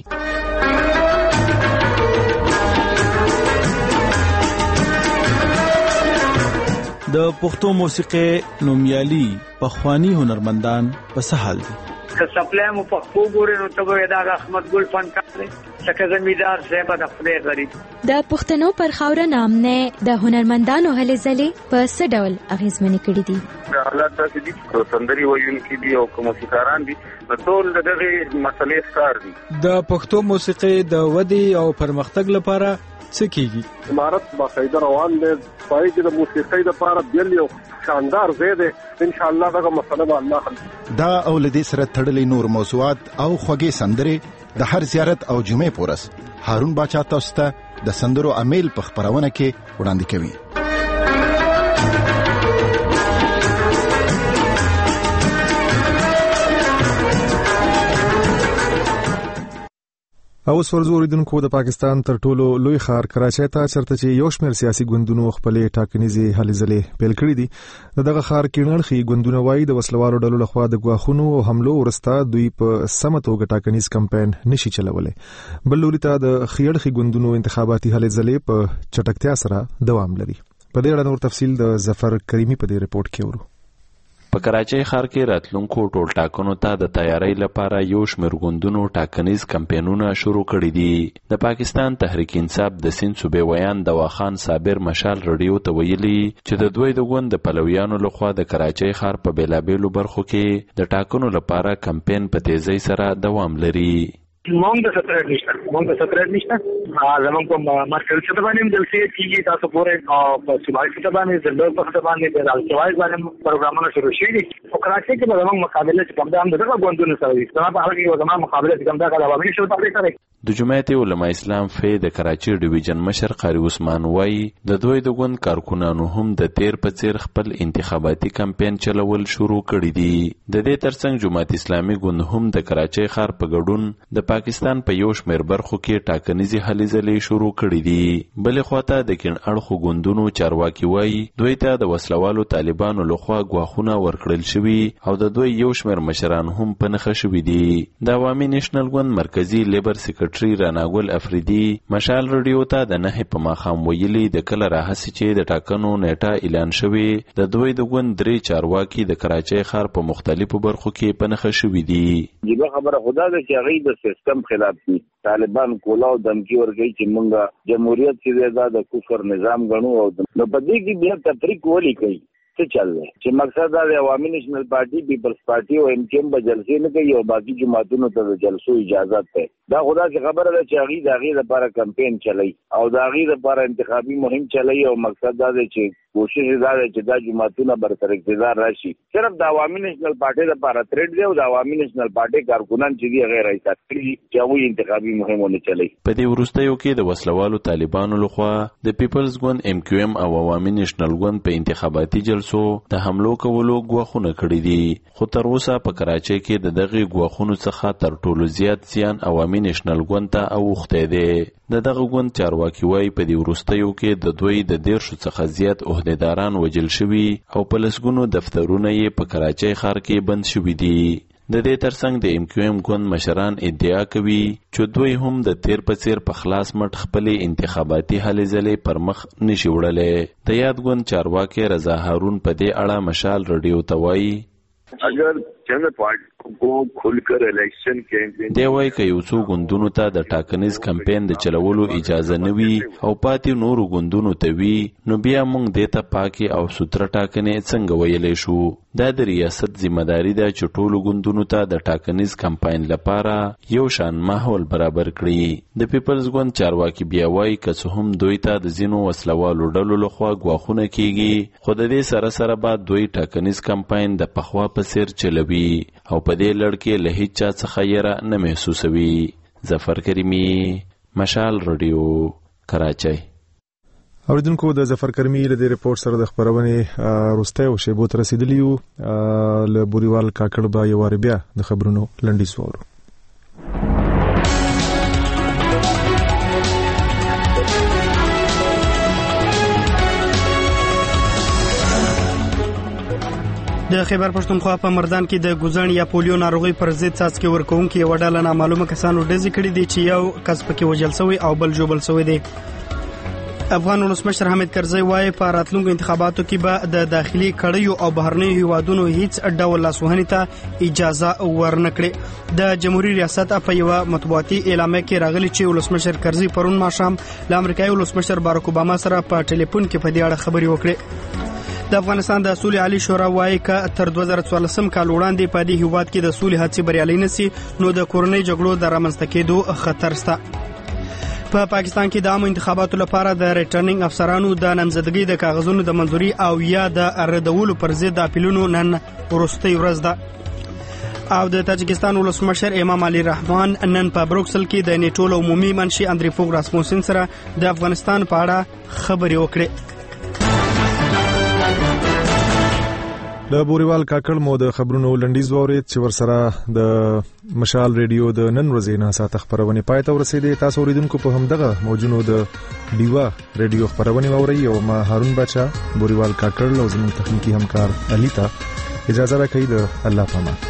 د پښتو موسیقي نومیالي پخوانی هنرمندان په څه حال دي؟ که سپلای مو پښتو ګورې نو ته به دا احمد ګل فنکار دی، څنګه زمیدار صاحب د خپل غریب د پښتنو پر خاوره نامنه د هنرمندانو هلې ځلې په څه ډول اغیزمنې کړې دي؟ حالات داسې دي چې سندري ویونکي دي او موسیقاران دي، ټول دغه مسلې ښکار دي. د پښتو موسیقي د ودې او پرمختګ لپاره څه کیږي؟ امارت باقاعده روان دی، پای کې د موسیقۍ لپاره بیل یو شاندار ځای دی، ان شاء الله دغه مسله به الله حل کړي. دا او له دې سره تړلې نور موضوعات او خوږې سندرې د هر زیارت او جمعې په ورځ هارون باچا تاسو ته د سندرو امیل په خپرونه کې وړاندې کوي. او سورزو اوریدونکو د پاکستان تر ټولو لوی ښار کراچۍ ته چرته چې یو شمېر سیاسي ګوندونو خپلې ټاکنیزې هلې ځلې پیل کړي دي د دغه ښار کې نړخي ګوندونه وایي د وسلوالو ډلو لخوا د ګواښونو او حملو وروسته دوی په سمه توګه ټاکنیز کمپاین نشي چلولی. بل لوري ته د ښیړخي ګوندونو انتخاباتي هلې ځلې په چټکتیا سره دوام لري. په دې اړه نور تفصیل د ظفر کریمي په دې ریپورت کې ورو. په کراچۍ ښار کې راتلونکو ټول ټاکنو ته د تیاری لپاره یو شمېر ګوندونو ټاکنیز کمپاینونه شروع کړي دي. د پاکستان تحریک انصاف د سیند صوبې ویان دواخان صابر مشال رادیو ته ویلي چې د دوی د ګوند د پلویانو لخوا د کراچۍ ښار په بیلابیلو برخو کې د ټاکنو لپاره کمپاین په تیزۍ سره دوام لري. مونږ د سترګ نشته مونږ د سترګ نشته زمونږ په مرکز څخه باندې جلسې کیږي تاسو پورې او په صوبایي څخه باندې زندور په څخه باندې د راځوای باندې پروګرامونه شروع شوي دي. په کراچۍ کې زمونږ مقابله چې کوم د دغه ګوندونو سره دي دا په هغه کې زمونږ مقابله چې کوم دا غواړي عوامي شو تابع کوي. د جمعیت علماء اسلام فی د کراچۍ ډیویژن مشر قاری عثمان وایي د دوی د ګوند کارکونانو هم د تیر په څیر خپل انتخاباتي کمپاین چلول شروع کړي دي. د دې ترڅنګ جماعت اسلامي ګوند هم د کراچۍ ښار په ګډون د پاکستان په یو شمېر برخو کې ټاکنیزې هلې ځلې شروع کړي دي. بلې خواته د کیڼ اړخو ګوندونو چارواکي وایي دوی ته د وسلوالو طالبانو لخوا ګواښونه ورکړل شوي او د دوی یو شمېر مشران هم په نښه شوي دي. د عوامي نیشنل ګوند مرکزي لیبر سیکرټري راناګل افریدي مشال رادیو ته د نهې په ماښام ویلي د کله راهسې چې د ټاکنو نیټه اعلان شوې د دوی د ګوند درې چارواکي د کراچۍ ښار په مختلفو برخو کې په نښه شوي دي. جبه خبره خدا ده چې هغوی د سیستم خلاف دي. طالبان کولاو دمکی ورګي چې مونږه جمهوریت چې د کفر نظام غنو او نو په دې کې بیا تفریق ولي کوي څه چل دی چې مقصد دا د عوامي نیشنل پارټي پیپلز پارټي او ایم کیو ایم به جلسې نه کوي او باقي جماعتونو ته د جلسو اجازه ده. دا خدا چې خبره ده چې هغوی د هغې لپاره کمپین چلی او د هغې لپاره انتخابي مهم چلی او مقصد دا دی چې کوشش دا دی چې دا جماعتونه بر تر اقتدار راشي. صرف د عوامي نیشنل پارټي لپاره تریډ دی او د عوامي نیشنل پارټي کارکونان چې دي هغې راایسته کړي چې هغوی انتخابي مهم ونه چلی. په دې وروستیو کې د وسلوالو طالبانو لخوا د پیپلز ګوند ایم کیو ایم او عوامي نیشنل ګوند په انتخاباتي جلسو د حملو کولو ګواښونه کړي دي. خو تر اوسه په کراچۍ کې د دغې ګواښونو څخه تر ټولو زیات زیان عوامي نیشنل ګوند ته اوښتی دی. د دغه ګوند چارواکي وایي په دې وروستیو کې د دوی د دیرشو څخه زیات عهدیداران وژل شوي او په لسګونو دفترونه یې په کراچۍ ښار کې بند شوي دي. د دې ترڅنګ د ایم کیو ایم ګوند مشران ادعا کوي چې دوی هم د تیر په څیر په خلاص مټ خپلې انتخاباتي هلې ځلې پر مخ نشي وړلی. د یاد ګوند چارواکي رضا هارون په دې اړه مشال رادیو ته وایي اگر چند پارټیوں کو کھل کر الیکشن کیمپین دی وایي که یو څو ګوندونو ته د ټاکنیز کمپاین د چلولو اجازه نه وي او پاتې نورو ګوندونو ته وي نو بیا موږ دې ته پاکې او سوتره ټاکنې څنګه ویلی شو. دا د ریاست ذمہداري ده چې ټولو ګوندونو ته د ټاکنیز کمپاین لپاره یو شان ماحول برابر کړي. د پیپلز ګوند چارواکي بیا وایي که څه هم دوی ته د ځینو وسلوالو ډلو لخوا ګواښونه کیږي خو د دې سره سره به دوی ټاکنیز کمپاین د پخوا په څیر چلوي او په دې لړ کې له هیڅ چا څخه یره نه محسوسوي. ظفر کریمي مشال رادیو کراچۍ. اوریدونکو د ظفر کریمي له دې ریپورت سره د خبرونې وروستیو شیبو ته رسیدلی یو. له بوریوال کاکړ به یو وار بیا د خبرونو لنډیز واورو. د خیبر پښتونخوا په مردان کې د ګوزن یا پولیو ناروغي پر ضد څاڅکي ورکوونکي یوه ډله نامعلومه کسانو ډزې کړي دي چې یو کس پکې وژل شوی او بل ژوبل شوی دی. افغان ولسمشر حامد کرزي وایي په راتلونکو انتخاباتو کې به د داخلي کړیو او بهرنیو هیوادونو هیڅ ډول لاسوهنې ته اجازه ورنه کړي. د جمهوریت ریاست په یوه مطبوعاتي اعلامیه کې راغلي چې ولسمشر کرزي پرون ماښام له امریکایي ولسمشر باراک اوباما سره په ټلیفون کې په دې اړه خبرې وکړې. د افغانستان د سولې عالی شورا وایي که تر دوه زره څوارلسم کال وړاندې په دې هیواد کې د سولې هڅې بریالۍ نشي نو د کورنۍ جګړو د رامنځته کېدو خطر شته. په پاکستان کې د عامو انتخاباتو لپاره د ریټرنینګ افسرانو د نامزدګۍ د کاغذونو د منظوري او یا د ردولو پر ضد د اپیلونو نن وروستۍ ورځ ده. او د تاجکستان ولسمشر امام علي رحمان نن په بروکسل کې د نیټو عمومي منشي اندري فوګ راسموسن سره د افغانستان په اړه خبرې وکړې. د بوريوال کاکړ مو د خبرونو لنډیز واورید چې ورسره د مشال ریډیو د نن ورځې نه ساعت خبرونه پای ته ورسېدې. تاسو اوریدونکو په همدغه موجونو د ډیوا ریډیو خبرونه واوري او ما هارون بچا بوريوال کاکړ او زموږ تخنیکی همکار الیتا اجازه راکړئ. د الله پامان.